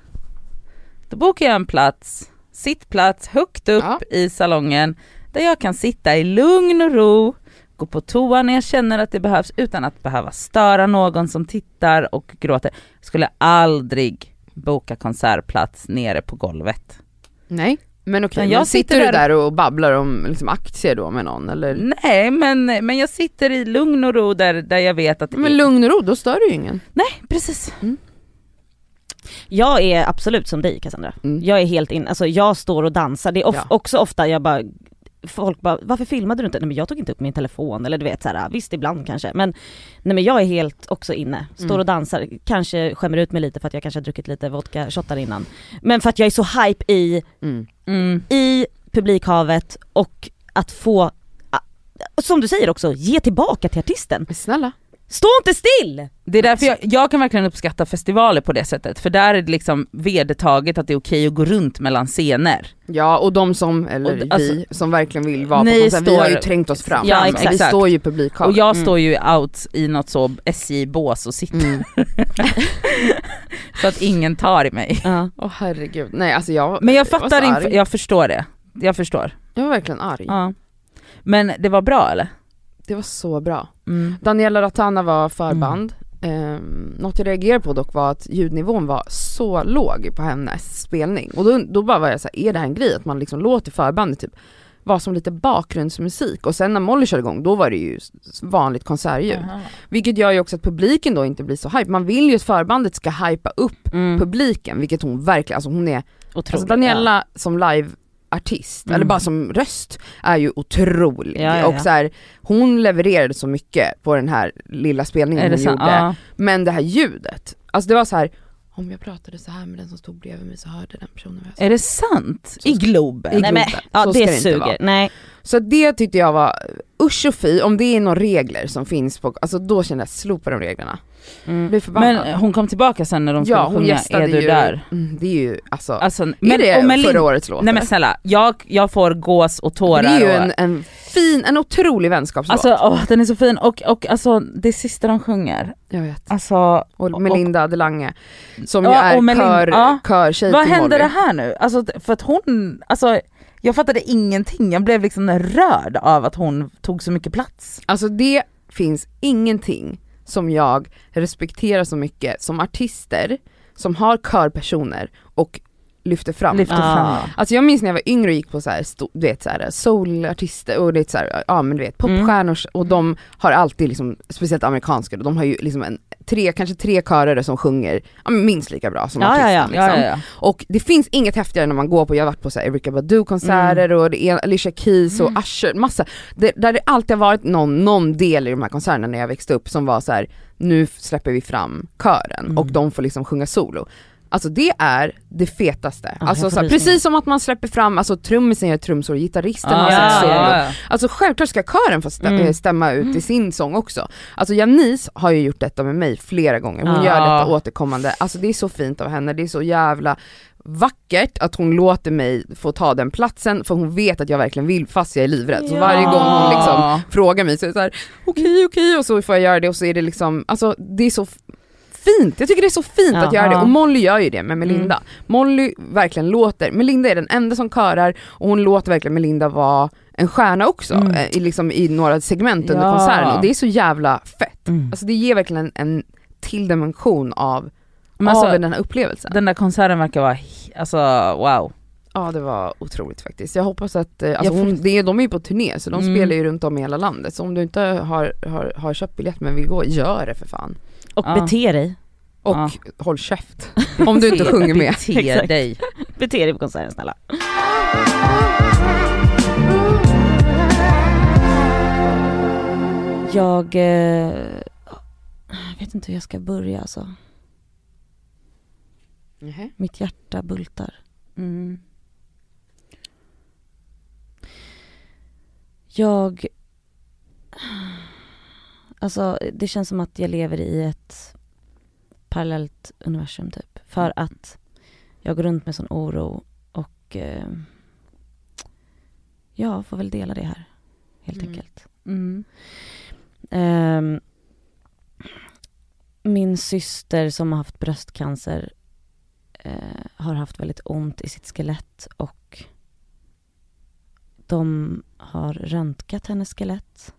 Speaker 3: då bokar jag en plats, sittplats högt upp ja. i salongen där jag kan sitta i lugn och ro, gå på toa när jag känner att det behövs utan att behöva störa någon som tittar och gråter. Jag skulle aldrig boka konsertplats nere på golvet.
Speaker 2: Nej. Men okej,
Speaker 3: men jag
Speaker 2: men sitter,
Speaker 3: sitter
Speaker 2: du där och babblar om liksom aktier då med någon? Eller?
Speaker 3: Nej, men, men jag sitter i lugn och ro där, där jag vet att...
Speaker 2: Men lugn och ro, då stör du ju ingen.
Speaker 3: Nej, precis.
Speaker 1: Mm. Jag är absolut som dig, Cassandra. Mm. Jag är helt in, alltså jag står och dansar. Det är of- ja. också ofta jag bara... Folk bara, varför filmade du inte? Nej men jag tog inte upp min telefon. Eller du vet såhär, visst ibland kanske. Men, nej, men jag är helt också inne. Står mm. och dansar. Kanske skämmer ut mig lite för att jag kanske har druckit lite vodka shottar innan. Men för att jag är så hype i, mm. Mm, i publikhavet. Och att få, som du säger också, ge tillbaka till artisten.
Speaker 2: Snälla.
Speaker 1: Stå inte still!
Speaker 3: Det är därför jag, jag kan verkligen uppskatta festivaler på det sättet. För där är det liksom vedertaget att det är okej att gå runt mellan scener.
Speaker 2: Ja, och de som, eller och, alltså, vi, som verkligen vill vara på konsert,
Speaker 3: står,
Speaker 2: vi har ju trängt oss fram.
Speaker 3: Ja,
Speaker 2: vi står ju i publikhavet.
Speaker 3: Och jag
Speaker 2: mm.
Speaker 3: står ju out i något så S J-bås och sitter. Mm. Så att ingen tar i mig.
Speaker 2: Åh uh. oh, herregud. Nej, alltså jag,
Speaker 3: Men jag fattar
Speaker 2: jag
Speaker 3: inte, jag förstår det. Jag förstår.
Speaker 2: Jag var verkligen arg.
Speaker 3: Ja. Men det var bra, eller?
Speaker 2: Det var så bra.
Speaker 3: Mm.
Speaker 2: Daniela Ratana var förband. Mm. Eh, något jag reagerade på dock var att ljudnivån var så låg på hennes spelning. Och då, då bara var jag så här, är det här en grej? Att man liksom låter förbandet typ vara som lite bakgrundsmusik. Och sen när Molly körde igång, då var det ju vanligt konsertljud. Uh-huh. Vilket gör ju också att publiken då inte blir så hype. Man vill ju att förbandet ska hypa upp mm. publiken. Vilket hon verkligen, alltså hon är... Alltså Daniela ja. som live artist, mm. eller bara som röst, är ju otrolig. Ja, ja, ja. Och så här, hon levererade så mycket på den här lilla spelningen hon så? gjorde. Ja. Men det här ljudet, alltså det var så här, om jag pratade så här med den som stod bredvid mig så hörde den personen.
Speaker 3: Är det sant? I Globen?
Speaker 1: I Globen. Nej, men, ja,
Speaker 2: så
Speaker 1: det,
Speaker 2: det
Speaker 1: suger. Nej.
Speaker 2: Så det tyckte jag var usch och fy, om det är några regler som finns på, alltså då kände jag slopa de reglerna.
Speaker 3: Mm. Men hon kom tillbaka sen när de skulle
Speaker 2: ja, hon
Speaker 3: sjunga Är du
Speaker 2: ju, där? Mm, det är ju alltså,
Speaker 3: alltså
Speaker 2: är
Speaker 3: men,
Speaker 2: det
Speaker 3: men,
Speaker 2: förra årets låt?
Speaker 3: Nej men snälla, jag, jag får gås och tårar.
Speaker 2: Det är ju
Speaker 3: och,
Speaker 2: en, en fin, en otrolig vänskapslåt.
Speaker 3: Alltså åh, den är så fin och, och alltså det sista de sjunger.
Speaker 2: Jag vet.
Speaker 3: Alltså,
Speaker 2: och Melinda och, Delange som
Speaker 3: ja,
Speaker 2: ju är
Speaker 3: Melin,
Speaker 2: kör,
Speaker 3: ja.
Speaker 2: körtjej
Speaker 3: Vad
Speaker 2: till
Speaker 3: hände
Speaker 2: Molly.
Speaker 3: det här nu? Alltså för att hon, alltså jag fattade ingenting. Jag blev liksom rörd av att hon tog så mycket plats.
Speaker 2: Alltså det finns ingenting som jag respekterar så mycket som artister som har körpersoner och lyfter fram.
Speaker 3: Lyfter fram.
Speaker 2: Ah. Alltså jag minns när jag var yngre och gick på så här, sto, du vet så här soulartister och det är så här, ja men du vet popstjärnor mm. och de har alltid liksom, speciellt amerikanska, de har ju liksom en tre kanske tre körare som sjunger ja, minst lika bra som
Speaker 1: ja,
Speaker 2: artisten
Speaker 1: ja, ja.
Speaker 2: liksom.
Speaker 1: Ja, ja, ja.
Speaker 2: Och det finns inget häftigare när man går på, jag har varit på så här Erykah Badu konserter mm. och det är Alicia Keys och mm. Usher, massa det, där det alltid har varit någon, någon del i de här konserterna när jag växte upp som var så här, nu släpper vi fram kören mm. och de får liksom sjunga solo. Alltså det är det fetaste.
Speaker 1: Ja,
Speaker 2: alltså
Speaker 1: jag får
Speaker 2: så här,
Speaker 1: rysningar.
Speaker 2: precis som att man släpper fram, alltså trummisen gör trumsår, gitarristen har
Speaker 3: ja,
Speaker 2: sitt solo.
Speaker 3: ja, ja.
Speaker 2: Alltså självklart ska kören få stä-
Speaker 1: Mm.
Speaker 2: stämma ut i sin sång också. Alltså Janice har ju gjort detta med mig flera gånger. Hon
Speaker 1: Ja.
Speaker 2: gör detta återkommande. Alltså det är så fint av henne. Det är så jävla vackert att hon låter mig få ta den platsen, för hon vet att jag verkligen vill, fast jag är livrädd. Så
Speaker 1: Ja.
Speaker 2: varje gång hon liksom frågar mig så är det så här: okej okej, och så får jag göra det, och så är det liksom, alltså det är så f- fint. Jag tycker det är så fint
Speaker 1: Ja.
Speaker 2: att göra det,
Speaker 1: Ja.
Speaker 2: och Molly gör ju det med Melinda.
Speaker 1: Mm.
Speaker 2: Molly verkligen låter, Melinda är den enda som körar, och hon låter verkligen Melinda vara en stjärna också,
Speaker 1: Mm.
Speaker 2: eh, i, liksom, i några segment under
Speaker 3: Ja.
Speaker 2: konserten, och det är så jävla fett.
Speaker 1: Mm.
Speaker 2: Alltså det ger verkligen en, en till dimension av,
Speaker 3: Men
Speaker 2: av
Speaker 3: alltså,
Speaker 2: den här upplevelsen.
Speaker 3: den där konserten verkar vara, he- alltså wow.
Speaker 2: Ja, det var otroligt faktiskt. Jag hoppas att, eh, alltså
Speaker 3: Jag
Speaker 2: hon, det är, de är ju på turné, så de
Speaker 3: Mm.
Speaker 2: spelar ju runt om i hela landet, så om du inte har, har, har köpt biljett men vill gå, gör det för fan.
Speaker 1: Och
Speaker 3: Ja.
Speaker 1: bete dig.
Speaker 2: Och
Speaker 3: Ja.
Speaker 2: håll käft om du inte sjunger med.
Speaker 3: Bete
Speaker 1: Exakt.
Speaker 3: dig.
Speaker 1: Bete dig på konserten, snälla. Jag eh, vet inte hur jag ska börja alltså.
Speaker 2: Mhm.
Speaker 1: Mitt hjärta bultar.
Speaker 3: Mm.
Speaker 1: Jag... Alltså det känns som att jag lever i ett parallellt universum typ. För att jag går runt med sån oro och eh, jag får väl dela det här helt
Speaker 2: Mm.
Speaker 1: enkelt.
Speaker 3: Mm.
Speaker 1: Ehm, min syster som har haft bröstcancer eh, har haft väldigt ont i sitt skelett, och de har röntgat hennes skelett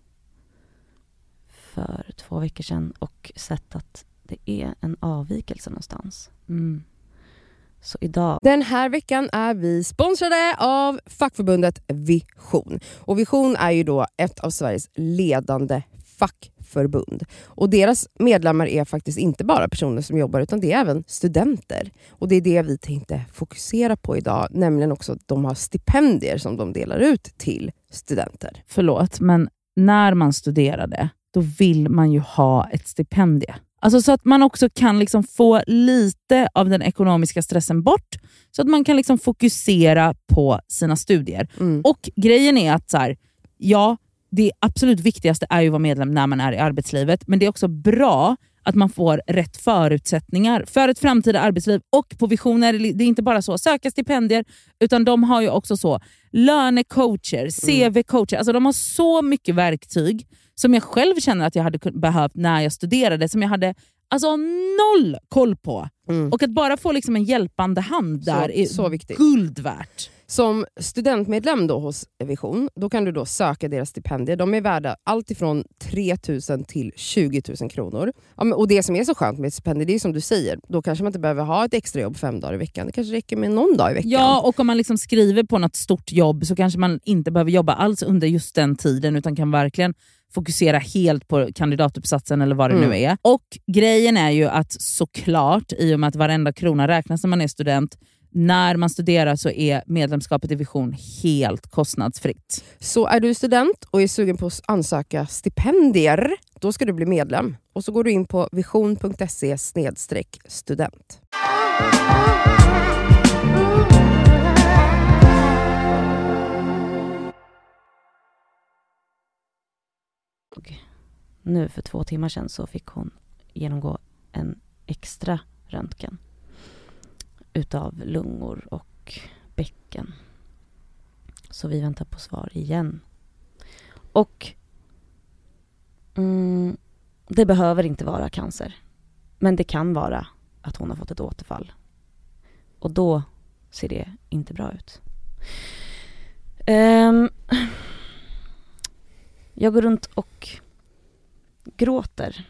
Speaker 1: för två veckor sedan och sett att det är en avvikelse någonstans.
Speaker 3: Mm.
Speaker 1: Så idag...
Speaker 5: Den här veckan är vi sponsrade av fackförbundet Vision. Och Vision är ju då ett av Sveriges ledande fackförbund. Och deras medlemmar är faktiskt inte bara personer som jobbar, utan det är även studenter. Och det är det vi tänkte fokusera på idag, nämligen också att de har stipendier som de delar ut till studenter.
Speaker 3: Förlåt, men när man studerade, då vill man ju ha ett stipendie. Alltså så att man också kan liksom få lite av den ekonomiska stressen bort, så att man kan liksom fokusera på sina studier.
Speaker 5: Mm.
Speaker 3: Och grejen är att så här, ja, det absolut viktigaste är ju att vara medlem när man är i arbetslivet, men det är också bra att man får rätt förutsättningar för ett framtida arbetsliv. Och på Vision är det, det är inte bara så söka stipendier, utan de har ju också så lönecoacher, C V-coacher. Alltså de har så mycket verktyg som jag själv känner att jag hade kun- behövt när jag studerade, som jag hade alltså noll koll på.
Speaker 5: Mm.
Speaker 3: Och att bara få liksom en hjälpande hand där
Speaker 5: Så-
Speaker 3: är
Speaker 5: så viktigt.
Speaker 3: guld värt.
Speaker 5: Som studentmedlem då hos Vision, då kan du då söka deras stipendier. De är värda allt ifrån tre tusen till tjugo tusen kronor. Ja, men, och det som är så skönt med ett stipendium, det är som du säger, då kanske man inte behöver ha ett extra jobb fem dagar i veckan. Det kanske räcker med någon dag i veckan.
Speaker 3: Ja, och om man liksom skriver på något stort jobb så kanske man inte behöver jobba alls under just den tiden, utan kan verkligen fokusera helt på kandidatuppsatsen eller vad det
Speaker 5: Mm.
Speaker 3: nu är. Och grejen är ju att såklart, i och med att varenda krona räknas när man är student, när man studerar så är medlemskapet i Vision helt kostnadsfritt.
Speaker 5: Så är du student och är sugen på att ansöka stipendier, då ska du bli medlem. Och så går du in på vision punkt se snedstreck student.
Speaker 1: Nu för två timmar sedan så fick hon genomgå en extra röntgen utav lungor och bäcken. Så vi väntar på svar igen. Och mm, det behöver inte vara cancer. Men det kan vara att hon har fått ett återfall. Och då ser det inte bra ut. Ehm, jag går runt och gråter.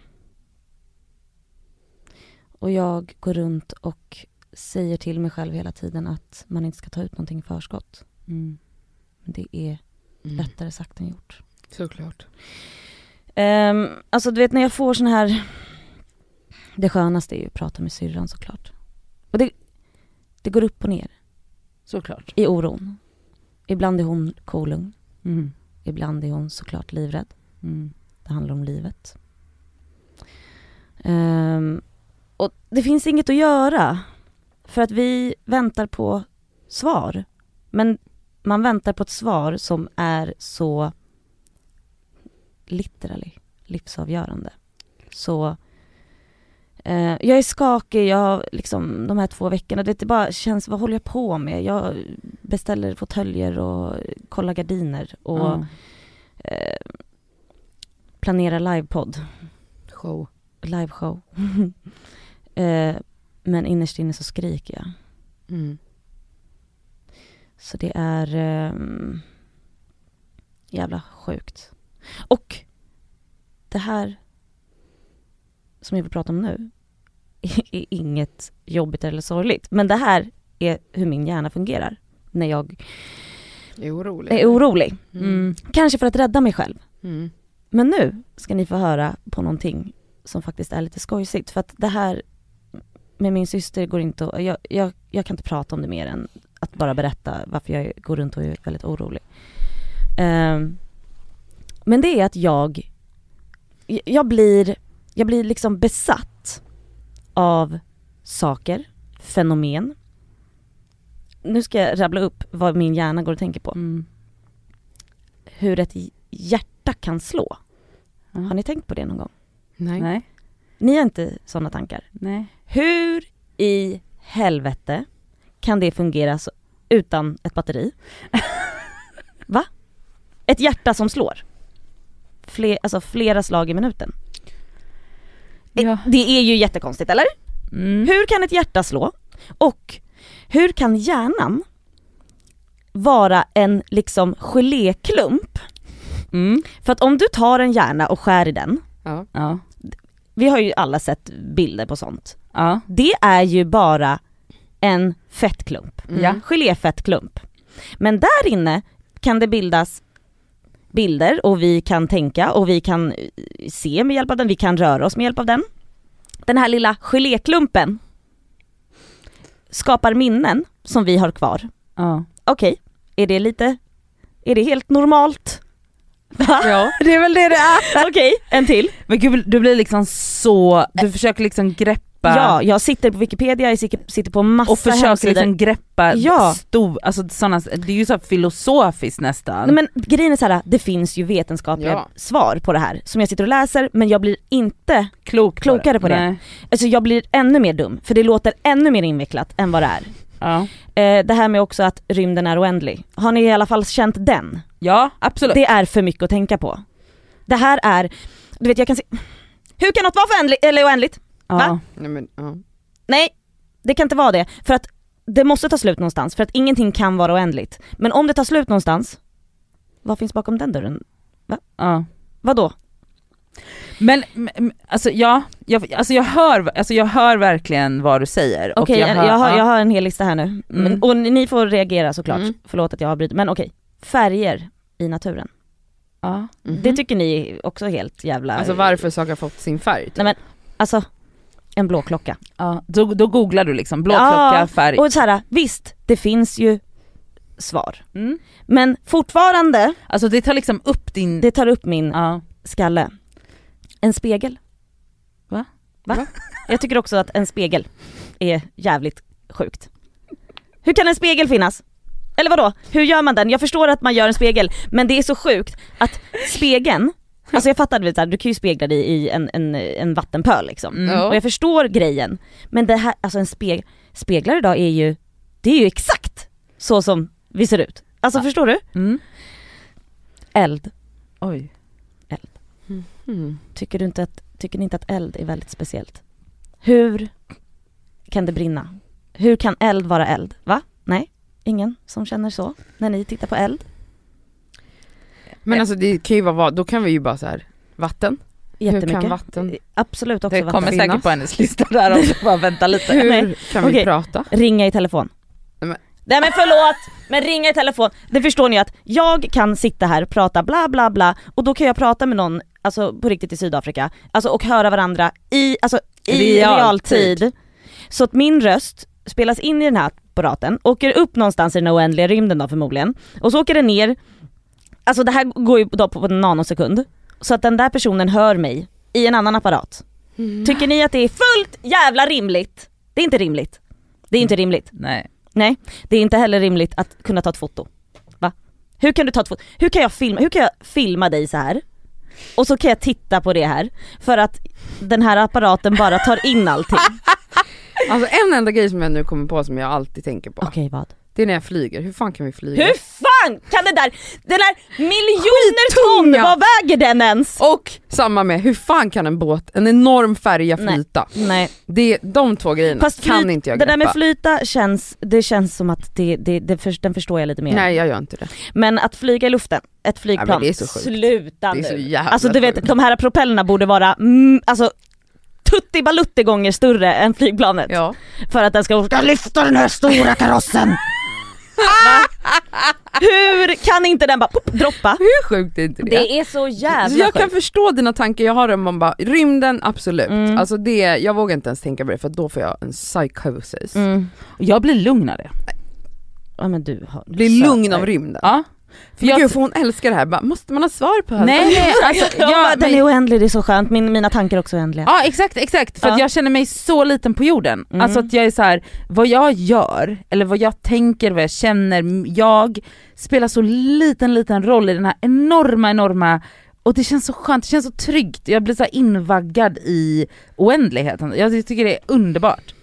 Speaker 1: Och jag går runt och säger till mig själv hela tiden att man inte ska ta ut någonting i förskott.
Speaker 3: Mm.
Speaker 1: Men det är
Speaker 2: Mm.
Speaker 1: lättare sagt än gjort.
Speaker 2: Såklart.
Speaker 1: Um, alltså du vet när jag får sån här... Det skönaste är ju att prata med syrran såklart. Och det, det går upp och ner
Speaker 3: Såklart.
Speaker 1: i oron. Ibland är hon kolugn.
Speaker 3: Mm.
Speaker 1: Ibland är hon såklart livrädd.
Speaker 3: Mm.
Speaker 1: Det handlar om livet. Um, och det finns inget att göra. För att vi väntar på svar. Men man väntar på ett svar som är så literally livsavgörande. Så eh, jag är skakig, jag liksom de här två veckorna, det bara känns, vad håller jag på med? Jag beställer fåtöljer och kollar gardiner och
Speaker 3: Mm.
Speaker 1: eh, planerar livepodd.
Speaker 2: Show.
Speaker 1: Liveshow. eh, men innerst inne så skriker jag.
Speaker 2: Mm.
Speaker 1: Så det är eh, jävla sjukt. Och det här som jag vill prata om nu är inget jobbigt eller sorgligt. Men det här är hur min hjärna fungerar när jag
Speaker 2: är orolig.
Speaker 1: är orolig.
Speaker 3: Mm.
Speaker 1: Kanske för att rädda mig själv.
Speaker 2: Mm.
Speaker 1: Men nu ska ni få höra på någonting som faktiskt är lite skojsigt. För att det här med min syster går inte att, jag, jag, jag kan inte prata om det mer än att bara berätta varför jag går runt och är väldigt orolig. Um, men det är att jag jag blir jag blir liksom besatt av saker, fenomen. Nu ska jag rabbla upp vad min hjärna går och tänker på.
Speaker 3: Mm.
Speaker 1: Hur ett hjärta kan slå.
Speaker 3: Mm.
Speaker 1: Har ni tänkt på det någon gång?
Speaker 2: Nej.
Speaker 3: Nej.
Speaker 1: Ni har inte sådana tankar?
Speaker 3: Nej.
Speaker 1: Hur i helvete kan det fungera så, utan ett batteri? Va? Ett hjärta som slår. Fler, alltså flera slag i minuten.
Speaker 3: Ja.
Speaker 1: Det är ju jättekonstigt, eller?
Speaker 3: Mm.
Speaker 1: Hur kan ett hjärta slå? Och hur kan hjärnan vara en liksom geléklump?
Speaker 3: Mm.
Speaker 1: För att om du tar en hjärna och skär i den,
Speaker 2: Ja.
Speaker 3: Ja.
Speaker 1: vi har ju alla sett bilder på sånt.
Speaker 3: Ja.
Speaker 1: Det är ju bara en fettklump.
Speaker 2: Mm.
Speaker 3: Ja.
Speaker 1: Geléfettklump. Men där inne kan det bildas bilder och vi kan tänka och vi kan se med hjälp av den, vi kan röra oss med hjälp av den. Den här lilla geléklumpen skapar minnen som vi har kvar.
Speaker 3: Ja.
Speaker 1: Okej, är det lite, är det helt normalt?
Speaker 3: Ja, det är väl det det är.
Speaker 1: Okej, en till.
Speaker 3: Men gud, du blir liksom så, du försöker liksom greppa
Speaker 1: Ja, jag sitter på Wikipedia, jag sitter på massa
Speaker 3: och försöker
Speaker 1: hemsidor.
Speaker 3: liksom greppa
Speaker 1: Ja.
Speaker 3: stor, alltså såna, det är ju så här filosofiskt nästan.
Speaker 1: Nej, men grejen är så här, det finns ju vetenskapliga
Speaker 2: Ja.
Speaker 1: svar på det här som jag sitter och läser, men jag blir inte
Speaker 3: Klok på
Speaker 1: klokare på det.
Speaker 3: Nej.
Speaker 1: Alltså jag blir ännu mer dum, för det låter ännu mer invecklat än vad det är.
Speaker 3: Ja.
Speaker 1: Eh, det här med också att rymden är oändlig. Har ni i alla fall känt den?
Speaker 3: Ja, absolut.
Speaker 1: Det är för mycket att tänka på. Det här är, du vet jag kan se, hur kan något vara för oändligt, eller oändligt?
Speaker 3: ja.
Speaker 1: Va?
Speaker 2: Nej, men, ja.
Speaker 1: Nej, det kan inte vara det. För att det måste ta slut någonstans, för att ingenting kan vara oändligt. Men om det tar slut någonstans, vad finns bakom den dörren?
Speaker 3: Ja.
Speaker 1: Vad då?
Speaker 3: Men m- alltså ja, jag, alltså jag hör, alltså jag hör verkligen vad du säger. och
Speaker 1: Okej, jag,
Speaker 3: hör-
Speaker 1: jag, har,
Speaker 3: ja.
Speaker 1: jag har en hel lista här nu. Men,
Speaker 3: Mm.
Speaker 1: och ni får reagera såklart.
Speaker 2: Mm.
Speaker 1: Förlåt att jag avbryter. Men okej, färger i naturen.
Speaker 3: Ja.
Speaker 2: Mhm.
Speaker 1: Det tycker ni också helt jävla...
Speaker 2: Alltså varför saker har fått sin färg typ.
Speaker 1: Nej men, alltså, en blå klocka.
Speaker 3: Ja. Då, då googlar du liksom blå klocka,
Speaker 1: Ja,
Speaker 3: färg.
Speaker 1: Och så här, visst, det finns ju svar.
Speaker 3: Mm.
Speaker 1: Men fortfarande,
Speaker 3: Alltså det tar liksom upp din...
Speaker 1: det tar upp min
Speaker 3: Ja.
Speaker 1: skalle. En spegel.
Speaker 3: Va?
Speaker 1: Va?
Speaker 2: Va?
Speaker 1: Jag tycker också att en spegel är jävligt sjukt. Hur kan en spegel finnas? Eller vadå? Hur gör man den? Jag förstår att man gör en spegel, men det är så sjukt att spegeln, alltså jag fattar, du, vet, du kan ju spegla dig i en, en, en vattenpöl liksom.
Speaker 3: Mm.
Speaker 2: Ja.
Speaker 1: Och jag förstår grejen, men det här, alltså en speg, speglar idag är ju, det är ju exakt så som vi ser ut. Alltså
Speaker 3: Ja.
Speaker 1: förstår du?
Speaker 3: Mm.
Speaker 1: Eld.
Speaker 3: Oj.
Speaker 2: Mm.
Speaker 1: Tycker du inte att, tycker ni inte att eld är väldigt speciellt? Hur kan det brinna? Hur kan eld vara eld? Va? Nej? Ingen som känner så när ni tittar på eld?
Speaker 2: Men alltså det kan ju vara vad, då kan vi ju bara så här vatten.
Speaker 1: Jättemycket.
Speaker 2: Hur kan vatten?
Speaker 1: Absolut också
Speaker 3: Det
Speaker 1: vatten.
Speaker 3: kommer
Speaker 2: finnas.
Speaker 3: säkert på hennes lista där också, bara vänta lite.
Speaker 2: Hur
Speaker 1: Nej.
Speaker 2: kan vi
Speaker 1: Okej.
Speaker 2: prata?
Speaker 1: Ringa i telefon.
Speaker 2: Nej, men-
Speaker 1: Nej men förlåt, men ringa i telefon. Det förstår ni att jag kan sitta här och prata bla bla bla, och då kan jag prata med någon, alltså på riktigt i Sydafrika, alltså och höra varandra i, alltså, i
Speaker 3: Realtid.
Speaker 1: realtid. Så att min röst spelas in i den här apparaten, åker upp någonstans i den oändliga rymden då förmodligen, och så åker den ner, alltså det här går ju då på en nanosekund, så att den där personen hör mig i en annan apparat.
Speaker 2: Mm.
Speaker 1: Tycker ni att det är fullt jävla rimligt? Det är inte rimligt. Det är inte rimligt.
Speaker 3: Nej.
Speaker 1: Nej, det är inte heller rimligt att kunna ta ett foto. Va? Hur kan du ta ett foto? Hur kan jag filma, hur kan jag filma dig så här? Och så kan jag titta på det här för att den här apparaten bara tar in allting.
Speaker 2: Alltså en enda grej som jag nu kommer på som jag alltid tänker på.
Speaker 1: Okej, vad?
Speaker 2: Det är när jag flyger. Hur fan kan vi flyga?
Speaker 1: Hur fan kan det där, den där miljoner ton,
Speaker 2: Skittunga.
Speaker 1: vad väger den ens?
Speaker 2: Och samma med, hur fan kan en båt, en enorm färja flyta?
Speaker 1: Nej.
Speaker 2: Det, de två grejerna
Speaker 1: Fast
Speaker 2: kan
Speaker 1: flyt,
Speaker 2: inte jag
Speaker 1: det
Speaker 2: greppa.
Speaker 1: där med flyta känns, det känns som att det, det, det för, den förstår jag lite mer.
Speaker 2: Nej, jag gör inte det.
Speaker 1: Men att flyga i luften, ett flygplan,
Speaker 2: Ja, men det är så sjukt.
Speaker 1: sluta
Speaker 2: Det är så
Speaker 1: nu.
Speaker 2: jävla
Speaker 1: Alltså du vet,
Speaker 2: sjukt.
Speaker 1: de här propellerna borde vara mm, alltså tutti balutti gånger större än flygplanet.
Speaker 2: Ja.
Speaker 1: För att den ska orka lyfta den här stora karossen. Hur kan inte den bara pop, droppa?
Speaker 2: Hur sjukt är inte det?
Speaker 1: Det är så jävla
Speaker 2: Så jag kan
Speaker 1: sjukt.
Speaker 2: förstå dina tankar, jag har dem, man bara, rymden absolut.
Speaker 1: Mm.
Speaker 2: Alltså det, jag vågar inte ens tänka på det för då får jag en psychosis.
Speaker 1: Mm.
Speaker 3: Jag blir lugn av det.
Speaker 1: Ja men du har
Speaker 2: Bli
Speaker 1: söt
Speaker 2: lugn
Speaker 1: dig.
Speaker 2: av rymden.
Speaker 3: Ja.
Speaker 2: För
Speaker 3: jag-
Speaker 2: gud, för hon älskar det här, bara, måste man ha svar på det här?
Speaker 3: Nej, nej, alltså,
Speaker 1: Ja,
Speaker 3: ja,
Speaker 1: den
Speaker 3: men,
Speaker 1: är oändlig, det är så skönt. Min, mina tankar är också oändliga.
Speaker 3: ja exakt, exakt. För
Speaker 1: Ja.
Speaker 3: att jag känner mig så liten på jorden.
Speaker 1: Mm.
Speaker 3: Alltså att jag är så här, vad jag gör, eller vad jag tänker, vad jag känner, jag spelar så liten, liten roll i den här enorma, enorma, och det känns så skönt, det känns så tryggt. Jag blir så här invaggad i oändligheten. Jag tycker det är underbart.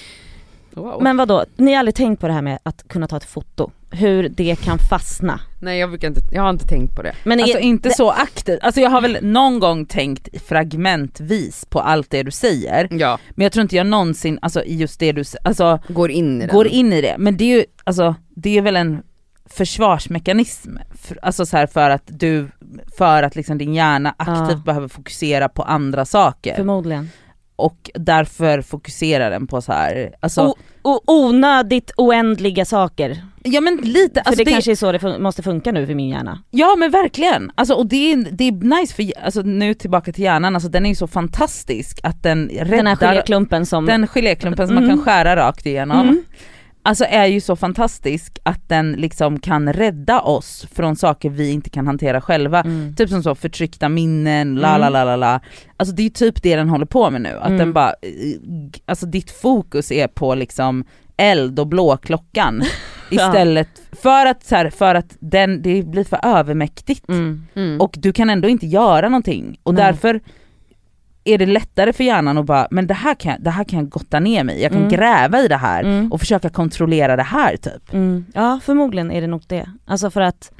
Speaker 2: Wow.
Speaker 1: Men vadå, ni har aldrig tänkt på det här med att kunna ta ett foto? Hur det kan fastna?
Speaker 2: Nej, jag, brukar inte, jag har inte tänkt på det.
Speaker 1: Men
Speaker 3: Alltså
Speaker 1: är,
Speaker 3: inte så aktivt, alltså jag har väl någon gång tänkt fragmentvis på allt det du säger,
Speaker 2: Ja,
Speaker 3: men jag tror inte jag någonsin, alltså i just det du säger, alltså
Speaker 2: går in i den.
Speaker 3: går in i det. Men det är ju, alltså det är väl en försvarsmekanism för, alltså så här för att du, för att liksom din hjärna aktivt
Speaker 1: Ja.
Speaker 3: behöver fokusera på andra saker
Speaker 1: förmodligen.
Speaker 3: och därför fokuserar den på så här, alltså
Speaker 1: O, o, onödigt oändliga saker.
Speaker 3: ja men lite,
Speaker 1: För
Speaker 3: alltså
Speaker 1: det,
Speaker 3: det,
Speaker 1: kanske är så det fun- måste funka nu för min hjärna.
Speaker 3: ja men verkligen, alltså och det är, det är nice för, alltså nu tillbaka till hjärnan, alltså den är ju så fantastisk att den räddar
Speaker 1: Den här geléklumpen som...
Speaker 3: den geléklumpen som
Speaker 1: Mm.
Speaker 3: man kan skära rakt igenom.
Speaker 1: Mm.
Speaker 3: Alltså är ju så fantastisk att den liksom kan rädda oss från saker vi inte kan hantera själva.
Speaker 1: Mm.
Speaker 3: Typ som så förtryckta minnen, la la la la la. Alltså det är typ det den håller på med nu. Att
Speaker 1: Mm.
Speaker 3: den bara, alltså ditt fokus är på liksom eld och blåklockan istället för att så här, för att den, det blir för övermäktigt.
Speaker 1: Mm.
Speaker 2: Mm.
Speaker 3: Och du kan ändå inte göra någonting. Och
Speaker 1: Nej.
Speaker 3: därför är det lättare för hjärnan att bara, men det här kan, det här kan jag gotta ner mig. Jag kan
Speaker 1: Mm.
Speaker 3: gräva i det här
Speaker 1: Mm.
Speaker 3: och försöka kontrollera det här typ.
Speaker 1: Mm. Ja, förmodligen är det nog det. Alltså för att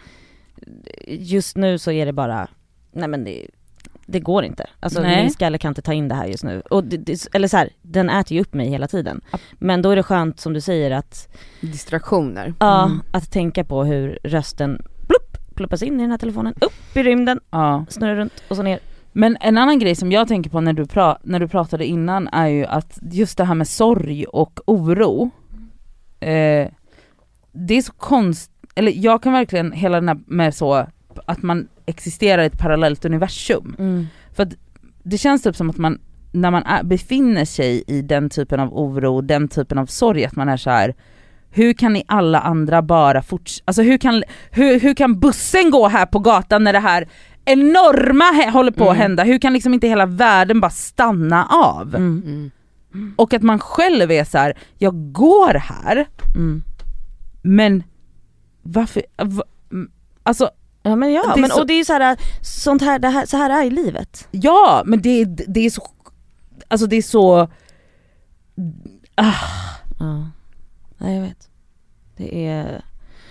Speaker 1: just nu så är det bara, nej men det, det går inte. Alltså
Speaker 3: Nej.
Speaker 1: min skalle kan inte ta in det här just nu. Och det, det, eller så här, den äter ju upp mig hela tiden. Men då är det skönt som du säger att,
Speaker 2: Distraktioner.
Speaker 1: ja,
Speaker 3: Mm.
Speaker 1: att tänka på hur rösten plupp, pluppas in i den här telefonen, upp i rymden,
Speaker 3: Ja.
Speaker 1: snurrar runt och så ner.
Speaker 3: Men en annan grej som jag tänker på när du, pra- när du pratade innan är ju att just det här med sorg och oro, eh, det är så konst, eller jag kan verkligen hela den här med så att man existerar i ett parallellt universum.
Speaker 1: Mm.
Speaker 3: För att det känns typ som att man, när man är, befinner sig i den typen av oro, den typen av sorg, att man är så här: hur kan ni alla andra bara fortsätta, alltså hur kan, hur, hur kan bussen gå här på gatan när det här enorma he- håller på
Speaker 1: Mm.
Speaker 3: att hända, hur kan liksom inte hela världen bara stanna av?
Speaker 1: Mm.
Speaker 2: Mm.
Speaker 3: Och att man själv är så här: jag går här,
Speaker 1: Mm.
Speaker 3: men varför, va, alltså
Speaker 1: Ja men ja,
Speaker 3: Det är
Speaker 1: men,
Speaker 3: så-
Speaker 1: och det är ju så här, sånt här, det här, så här är i livet.
Speaker 3: ja, men det, det är så, alltså det är så, ah,
Speaker 1: Ja, nej jag vet. Det är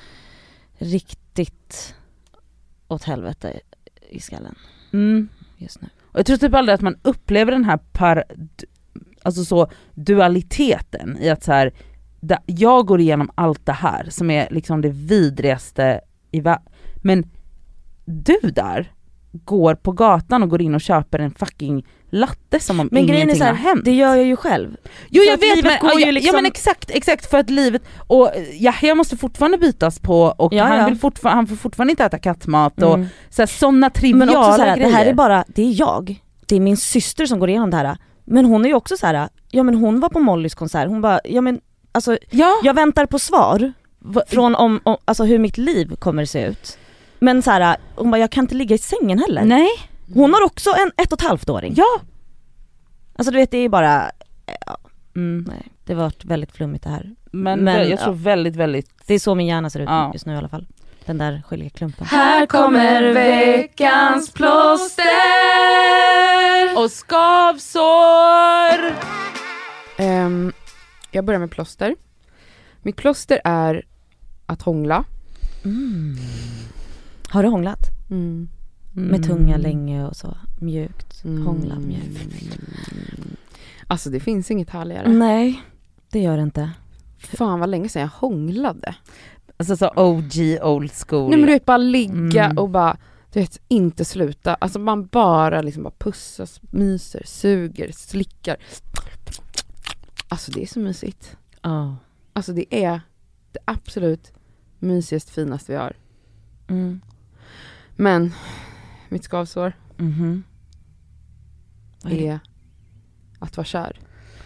Speaker 1: riktigt åt helvete i skallen
Speaker 3: mm.
Speaker 1: just nu.
Speaker 3: Och jag tror typ aldrig att man upplever den här par, d- alltså så dualiteten i att så här, da, jag går igenom allt det här som är liksom det vidrigaste i världen, men du där går på gatan och går in och köper en fucking latte som om
Speaker 1: Men grejen är
Speaker 3: ingenting
Speaker 1: så
Speaker 3: har
Speaker 1: här,
Speaker 3: hänt.
Speaker 1: det gör jag ju själv.
Speaker 3: Jo
Speaker 1: för
Speaker 3: jag
Speaker 1: att
Speaker 3: vet,
Speaker 1: livet
Speaker 3: men,
Speaker 1: går
Speaker 3: ja,
Speaker 1: ju liksom-
Speaker 3: ja men exakt, exakt för att livet, och ja, jag måste fortfarande bytas på och
Speaker 1: Ja,
Speaker 3: han,
Speaker 1: ja.
Speaker 3: vill fortfar- han får fortfarande inte äta kattmat och
Speaker 1: Mm.
Speaker 3: så här, såna triviala
Speaker 1: Men också så här,
Speaker 3: grejer.
Speaker 1: det här är bara, det är jag. Det är min syster som går igenom det här. Men hon är ju också så här, ja men hon var på Mollys konsert, hon bara, ja men alltså
Speaker 3: ja.
Speaker 1: jag väntar på svar
Speaker 3: Va-
Speaker 1: från om, om alltså hur mitt liv kommer se ut. Men så här, hon bara, jag kan inte ligga i sängen heller.
Speaker 3: Nej.
Speaker 1: Hon har också en ett och ett halvt åring.
Speaker 3: Ja.
Speaker 1: Alltså du vet, det är bara,
Speaker 3: Mm.
Speaker 1: nej. Det har varit väldigt flummigt det här.
Speaker 3: Men,
Speaker 1: Men,
Speaker 3: jag tror
Speaker 1: ja.
Speaker 3: väldigt, väldigt...
Speaker 1: Det är så min hjärna ser ut
Speaker 3: Ja.
Speaker 1: just nu i alla fall. Den där skiljeklumpen.
Speaker 3: Här kommer veckans plåster och skavsår.
Speaker 2: Um, jag börjar med plåster. Mitt plåster är att hångla.
Speaker 1: Mm. Har du hånglat?
Speaker 2: Mm.
Speaker 1: Med tunga länge och så mjukt.
Speaker 2: Mm.
Speaker 1: Hångla mjukt.
Speaker 2: Alltså det finns inget härligare.
Speaker 1: Nej, det gör det inte.
Speaker 2: Fan vad länge sedan jag hånglade.
Speaker 3: Alltså så O G old school.
Speaker 2: Nej men du vet, bara ligga
Speaker 3: Mm.
Speaker 2: och bara, du vet, inte sluta. Alltså man bara liksom bara pussas, myser, suger, slickar. Alltså det är så mysigt.
Speaker 1: Ja.
Speaker 2: Alltså det är det absolut mysigast, finaste vi har.
Speaker 1: Mm.
Speaker 2: Men mitt skavsår
Speaker 1: Mhm. Vad är det?
Speaker 2: är att vara kär.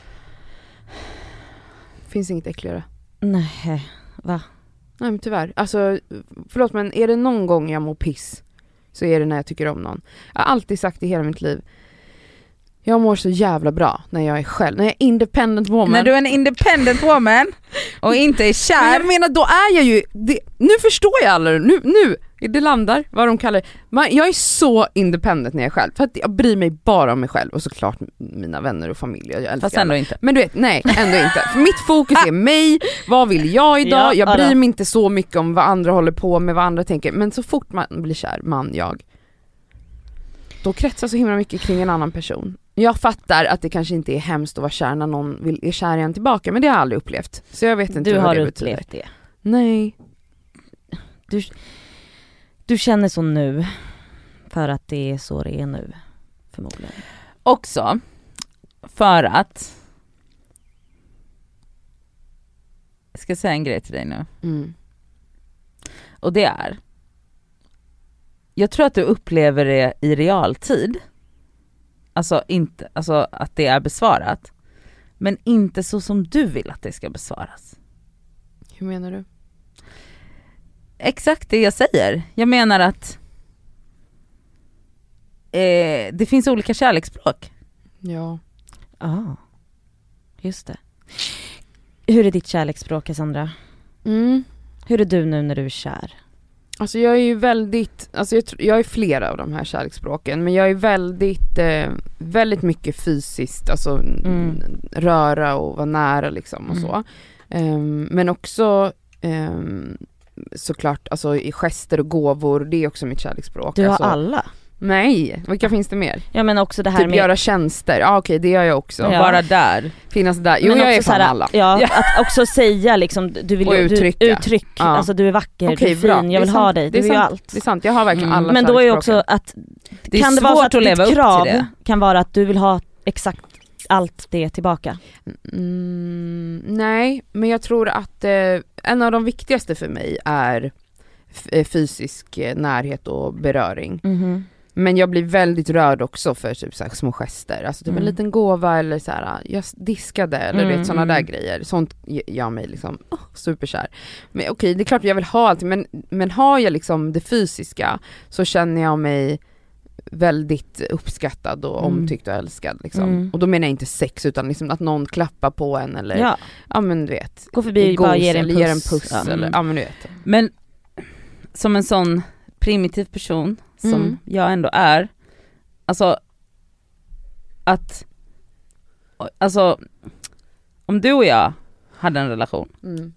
Speaker 2: Finns inget äckligare.
Speaker 1: Nej, va?
Speaker 2: Nej men tyvärr. Alltså, förlåt men är det någon gång jag mår piss så är det när jag tycker om någon. Jag har alltid sagt i hela mitt liv, jag mår så jävla bra när jag är själv. När jag är independent woman.
Speaker 3: När du är en independent woman och inte är
Speaker 2: Men
Speaker 3: kär.
Speaker 2: jag menar, då är jag ju det, nu förstår jag alla nu, nu det landar, vad de kallar man, jag är så independent när jag är själv. För att jag bryr mig bara om mig själv och såklart mina vänner och familj. Jag älskar
Speaker 3: Fast ändå
Speaker 2: alla.
Speaker 3: inte.
Speaker 2: Men du vet, nej, ändå inte. För mitt fokus är mig, vad vill jag idag?
Speaker 1: Ja,
Speaker 2: jag
Speaker 1: ja
Speaker 2: bryr
Speaker 1: då.
Speaker 2: mig inte så mycket om vad andra håller på med, vad andra tänker. Men så fort man blir kär, man, jag, då kretsar så himla mycket kring en annan person. Jag fattar att det kanske inte är hemskt att vara kär när någon vill, är kär igen tillbaka, men det har jag aldrig upplevt. Så jag vet inte
Speaker 1: Du
Speaker 2: vad
Speaker 1: har
Speaker 2: det betyder.
Speaker 1: upplevt det.
Speaker 2: Nej.
Speaker 1: Du, du känner så nu för att det är så det är nu, förmodligen.
Speaker 3: Också för att, jag ska säga en grej till dig nu.
Speaker 2: Mm.
Speaker 3: Och det är, jag tror att du upplever det i realtid. Alltså, inte, alltså att det är besvarat. Men inte så som du vill att det ska besvaras.
Speaker 2: Hur menar du?
Speaker 3: Exakt det jag säger. Jag menar att eh, det finns olika kärleksspråk.
Speaker 2: Ja.
Speaker 1: Ja, ah, just det. Hur är ditt kärleksspråk, Cassandra?
Speaker 2: Mm.
Speaker 1: Hur är du nu när du är kär?
Speaker 2: Alltså jag är ju väldigt, alltså jag, tr- jag är flera av de här kärleksspråken, men jag är väldigt, eh, väldigt mycket fysiskt, alltså
Speaker 1: Mm.
Speaker 2: röra och vara nära liksom och
Speaker 1: Mm.
Speaker 2: så. Um, men också um, såklart, alltså i gester och gåvor, det är också mitt kärleksspråk.
Speaker 1: Du har
Speaker 2: alltså,
Speaker 1: alla.
Speaker 2: Nej, vilka finns det mer?
Speaker 1: Ja, men också det här
Speaker 2: Typ
Speaker 1: med...
Speaker 2: göra tjänster, ja ah, okej det gör jag också.
Speaker 1: Ja.
Speaker 3: Bara där.
Speaker 2: Finnas där, jo
Speaker 1: men
Speaker 2: jag
Speaker 1: också
Speaker 2: är fan
Speaker 1: så här,
Speaker 2: alla.
Speaker 1: Ja, att också säga liksom, du vill
Speaker 2: Och
Speaker 1: ju-
Speaker 2: uttrycka.
Speaker 1: Du, uttryck,
Speaker 2: Ja.
Speaker 1: alltså du är vacker,
Speaker 2: Okej,
Speaker 1: du är fin,
Speaker 2: bra.
Speaker 1: jag
Speaker 2: Det är
Speaker 1: vill
Speaker 2: sant.
Speaker 1: ha dig,
Speaker 2: Det
Speaker 1: du
Speaker 2: är
Speaker 1: är ju
Speaker 2: sant.
Speaker 1: allt.
Speaker 2: Det är sant, jag har verkligen
Speaker 3: Mm.
Speaker 2: alla
Speaker 1: Men då är ju
Speaker 2: kärleksspråken.
Speaker 1: också att,
Speaker 3: Det är
Speaker 1: kan det vara så
Speaker 3: svårt
Speaker 1: att
Speaker 3: att leva
Speaker 1: ditt
Speaker 3: upp
Speaker 1: krav
Speaker 3: till det.
Speaker 1: kan vara att du vill ha exakt allt det tillbaka?
Speaker 2: Mm, nej, men jag tror att eh, en av de viktigaste för mig är f- eh, fysisk eh, närhet och beröring.
Speaker 1: Mhm.
Speaker 2: Men jag blir väldigt rörd också för typ så här små gester. Alltså typ
Speaker 1: Mm.
Speaker 2: en liten gåva eller så här, jag diskade eller
Speaker 1: Mm,
Speaker 2: vet, sådana
Speaker 1: mm.
Speaker 2: där grejer. Sånt g- gör mig liksom oh, superkär. Men okej, det är klart att jag vill ha allting, men, men har jag liksom det fysiska så känner jag mig väldigt uppskattad och
Speaker 1: Mm.
Speaker 2: omtyckt och älskad liksom.
Speaker 1: Mm.
Speaker 2: Och då menar jag inte sex utan liksom att någon klappar på en eller ja,
Speaker 1: Ja,
Speaker 2: men du vet.
Speaker 1: gå förbi och bara ge dig en
Speaker 2: eller
Speaker 1: puss.
Speaker 2: ger en puss
Speaker 1: Ja.
Speaker 2: eller,
Speaker 3: Mm.
Speaker 2: ja men du vet.
Speaker 3: Men som en sån primitiv person som
Speaker 2: Mm.
Speaker 3: jag ändå är, alltså att, alltså om du och jag hade en relation
Speaker 2: Mm.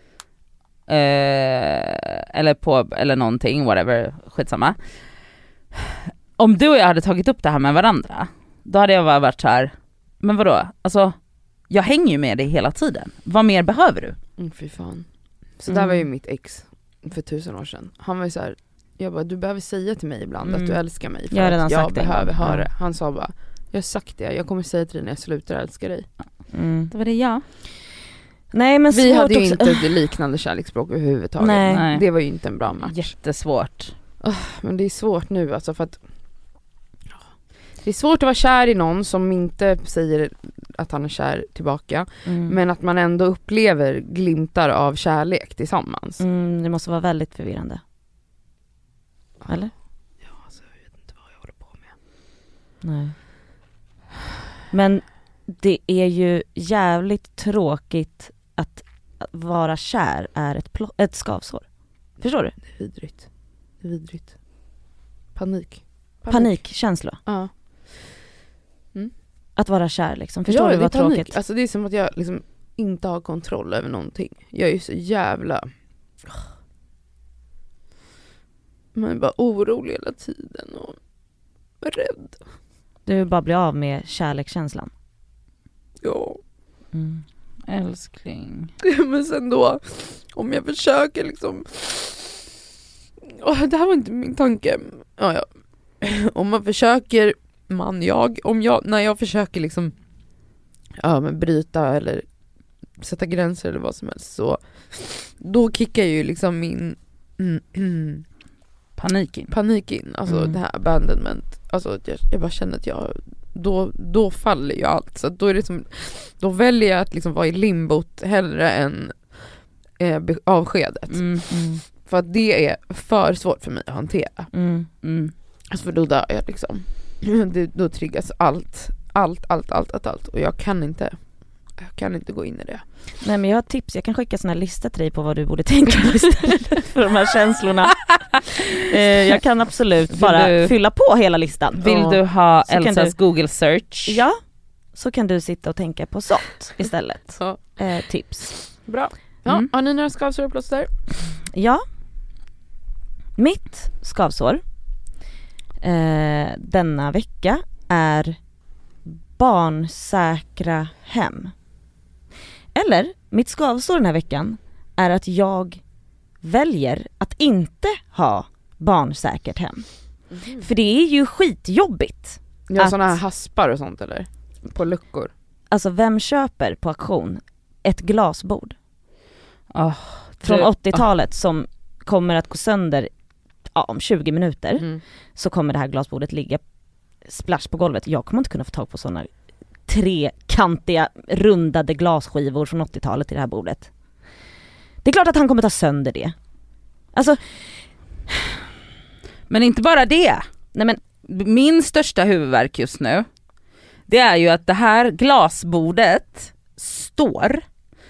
Speaker 3: eh, eller på, eller någonting, whatever, skitsamma. Om du och jag hade tagit upp det här med varandra, då hade jag bara varit så här, men vadå, alltså jag hänger ju med dig hela tiden, vad mer behöver du?
Speaker 2: Mm, fy fan. Så
Speaker 1: Mm.
Speaker 2: där var ju mitt ex för tusen år sedan. Han var ju så här, jag bara, du behöver säga till mig ibland
Speaker 1: Mm.
Speaker 2: att du älskar mig för
Speaker 1: Jag har redan
Speaker 2: att jag
Speaker 1: sagt det
Speaker 2: behöver
Speaker 1: en gång.
Speaker 2: höra.
Speaker 1: Ja.
Speaker 2: Han sa bara, jag har sagt det, jag kommer säga till dig när jag slutar älska dig.
Speaker 1: Mm.
Speaker 3: Det var det jag.
Speaker 1: Nej men
Speaker 2: Vi
Speaker 1: svårt
Speaker 2: hade ju
Speaker 1: också.
Speaker 2: inte liknande kärleksspråk överhuvudtaget.
Speaker 1: Nej.
Speaker 3: Nej.
Speaker 2: Det var ju inte en bra match.
Speaker 3: Jättesvårt.
Speaker 2: Men det är svårt nu alltså för att ja, det är svårt att vara kär i någon som inte säger att han är kär tillbaka.
Speaker 1: Mm.
Speaker 2: Men att man ändå upplever glimtar av kärlek tillsammans.
Speaker 1: Mm, det måste vara väldigt förvirrande. Eller?
Speaker 2: Ja, alltså, jag vet inte vad jag håller på med.
Speaker 1: Nej. Men det är ju jävligt tråkigt att vara kär är ett, pl- ett skavsår. Förstår du?
Speaker 2: Det är vidrigt. Det är vidrigt. Panik. Panik.
Speaker 1: Panikkänsla.
Speaker 2: Ja.
Speaker 1: Att vara kär liksom. Förstår
Speaker 2: Ja,
Speaker 1: du
Speaker 2: det
Speaker 1: vad
Speaker 2: är panik.
Speaker 1: tråkigt?
Speaker 2: Alltså det är som att jag liksom inte har kontroll över någonting. Jag är ju så jävla... Man är bara orolig hela tiden och rädd.
Speaker 1: Du vill bara bli av med kärlekskänslan.
Speaker 2: Ja.
Speaker 1: Mm.
Speaker 3: Älskling.
Speaker 2: Men sen då, om jag försöker liksom... Åh, det här var inte min tanke. Ja, ja. Om man försöker, man, jag, om jag, när jag försöker liksom ja, men bryta eller sätta gränser eller vad som helst, så då kickar ju liksom min mm, mm,
Speaker 3: Panik in.
Speaker 2: panik in, alltså
Speaker 1: Mm.
Speaker 2: det här abandonment, alltså att jag, jag bara känner att jag då, då faller ju allt, så att då är det som, då väljer jag att liksom vara i limbot hellre än eh, be- avskedet,
Speaker 3: Mm.
Speaker 1: Mm.
Speaker 2: för att det är för svårt för mig att hantera.
Speaker 1: Mm.
Speaker 3: Mm.
Speaker 2: Alltså för då dör jag liksom. Det, då triggas allt. Allt, allt, allt, allt, allt. Och jag kan inte jag kan inte gå in i det.
Speaker 1: Nej, men jag har tips. Jag kan skicka såna här listor till dig på vad du borde tänka på istället för de här känslorna. eh, jag kan absolut
Speaker 3: Vill
Speaker 1: bara
Speaker 3: du-
Speaker 1: fylla på hela listan.
Speaker 3: Vill
Speaker 1: Och-
Speaker 3: du ha
Speaker 1: så kan
Speaker 3: Elsas Google search?
Speaker 1: Ja, så kan du sitta och tänka på sånt istället.
Speaker 2: Ja.
Speaker 1: Eh, tips.
Speaker 2: Bra. Ja,
Speaker 3: Mm.
Speaker 2: har ni några skavsår och plåster?
Speaker 1: Ja. Mitt skavsår eh, denna vecka är barnsäkra hem. Eller mitt skavsår den här veckan är att jag väljer att inte ha barnsäkert hem. För det är ju skitjobbigt.
Speaker 2: Ja,
Speaker 1: Att-
Speaker 2: såna här haspar och sånt eller? På luckor.
Speaker 1: Alltså vem köper på auktion ett glasbord
Speaker 3: Oh,
Speaker 1: från
Speaker 3: du-
Speaker 1: åttiotalet som kommer att gå sönder ja, om tjugo minuter?
Speaker 2: Mm.
Speaker 1: Så kommer det här glasbordet ligga splash på golvet. Jag kommer inte kunna få tag på sådana trekantiga rundade glasskivor från åttiotalet i det här bordet. Det är klart att han kommer ta sönder det. Alltså,
Speaker 3: Men inte bara det.
Speaker 1: nej men
Speaker 3: Min största huvudvärk just nu, det är ju att det här glasbordet står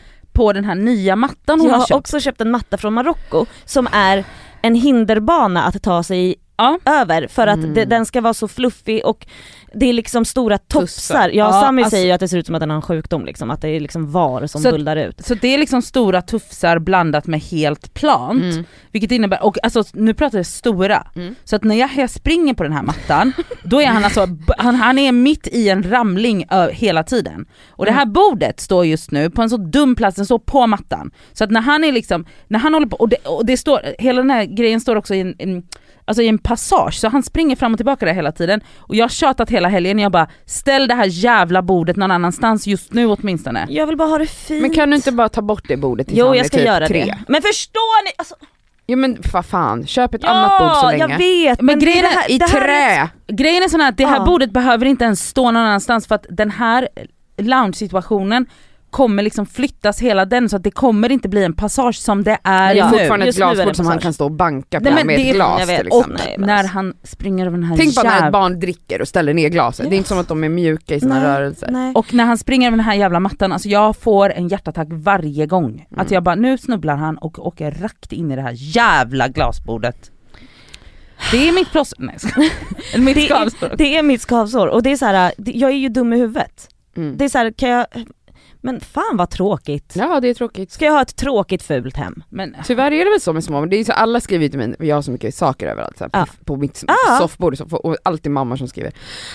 Speaker 3: på den här nya mattan hon
Speaker 1: jag
Speaker 3: har
Speaker 1: har
Speaker 3: köpt.
Speaker 1: också köpt en matta från Marocko som är en hinderbana att ta sig
Speaker 3: Ja.
Speaker 1: över för att
Speaker 2: Mm.
Speaker 1: det, den ska vara så fluffig och det är liksom stora tofsar.
Speaker 2: Tussar.
Speaker 1: Ja,
Speaker 3: Ja,
Speaker 1: Sami
Speaker 3: alltså-
Speaker 1: säger ju att det ser ut som att den har en sjukdom liksom, att det är liksom var som
Speaker 3: Så-
Speaker 1: bullar ut.
Speaker 3: Så det är liksom stora tufsar blandat med helt plant.
Speaker 2: Mm.
Speaker 3: Vilket innebär, och alltså nu pratar jag stora.
Speaker 2: Mm.
Speaker 3: Så att när jag, jag springer på den här mattan, då är han alltså, b- han, han är mitt i en ramling ö, hela tiden. Och det här bordet står just nu på en så dum plats, den står på mattan. Så att när han är liksom, när han håller på, och det, och det står, hela den här grejen står också i en, en alltså i en passage, så han springer fram och tillbaka där hela tiden. Och jag har tjatat hela helgen, jag bara, ställ det här jävla bordet någon annanstans just nu åtminstone.
Speaker 1: Jag vill bara ha det fint.
Speaker 2: Men kan du inte bara ta bort det bordet tills
Speaker 1: Jo,
Speaker 2: han
Speaker 1: jag
Speaker 2: är
Speaker 1: ska
Speaker 2: typ
Speaker 1: göra
Speaker 2: tre?
Speaker 1: det. Men förstår ni? Alltså,
Speaker 2: Jo men vad fan, köp ett
Speaker 1: ja,
Speaker 2: annat bord så länge.
Speaker 1: jag vet.
Speaker 3: Men
Speaker 1: Men,
Speaker 3: grejen
Speaker 1: det
Speaker 3: är-
Speaker 1: här,
Speaker 2: I
Speaker 1: det här är-
Speaker 2: trä!
Speaker 3: Grejen är sån här att det här
Speaker 1: Ja.
Speaker 3: bordet behöver inte ens stå någon annanstans, för att den här lounge-situationen kommer liksom flyttas hela den, så att det kommer inte bli en passage som det är
Speaker 2: Det är
Speaker 1: Ja,
Speaker 3: nu.
Speaker 2: fortfarande ett
Speaker 1: just nu är det
Speaker 2: glasbord som han
Speaker 1: passage.
Speaker 2: kan stå och banka på
Speaker 3: Nej, men
Speaker 2: med
Speaker 3: det
Speaker 2: ett
Speaker 3: är-
Speaker 2: glas
Speaker 1: jag vet.
Speaker 2: till
Speaker 3: Och
Speaker 2: exempel.
Speaker 1: Nej,
Speaker 3: när
Speaker 1: alltså.
Speaker 3: han springer över den här
Speaker 2: Tänk bara när ett
Speaker 3: jävla...
Speaker 2: barn dricker och ställer ner glaset. Det är inte som att de är mjuka i sina
Speaker 1: Nej,
Speaker 2: rörelser.
Speaker 1: nej.
Speaker 3: Och när han springer över den här jävla mattan, alltså jag får en hjärtattack varje gång.
Speaker 2: Mm.
Speaker 3: Att jag bara, nu snubblar han och åker rakt in i det här jävla glasbordet. Det är mitt plåster. Nej, jag skojar. Eller mitt
Speaker 1: Det är,
Speaker 3: skavsår.
Speaker 1: det är mitt skavsår och det är så här, det- jag är ju dum i huvudet.
Speaker 2: Mm.
Speaker 1: Det är så här, kan jag, men fan vad tråkigt.
Speaker 2: Ja, det är tråkigt.
Speaker 1: Ska jag ha ett tråkigt fult hem?
Speaker 3: Men
Speaker 2: Tyvärr är det väl så med små, men det är så, alla skriver ju till mig, jag har så mycket saker överallt så här,
Speaker 1: Ja.
Speaker 2: på, på mitt
Speaker 1: Ja.
Speaker 2: soffbord, så, och alltid mamma som skriver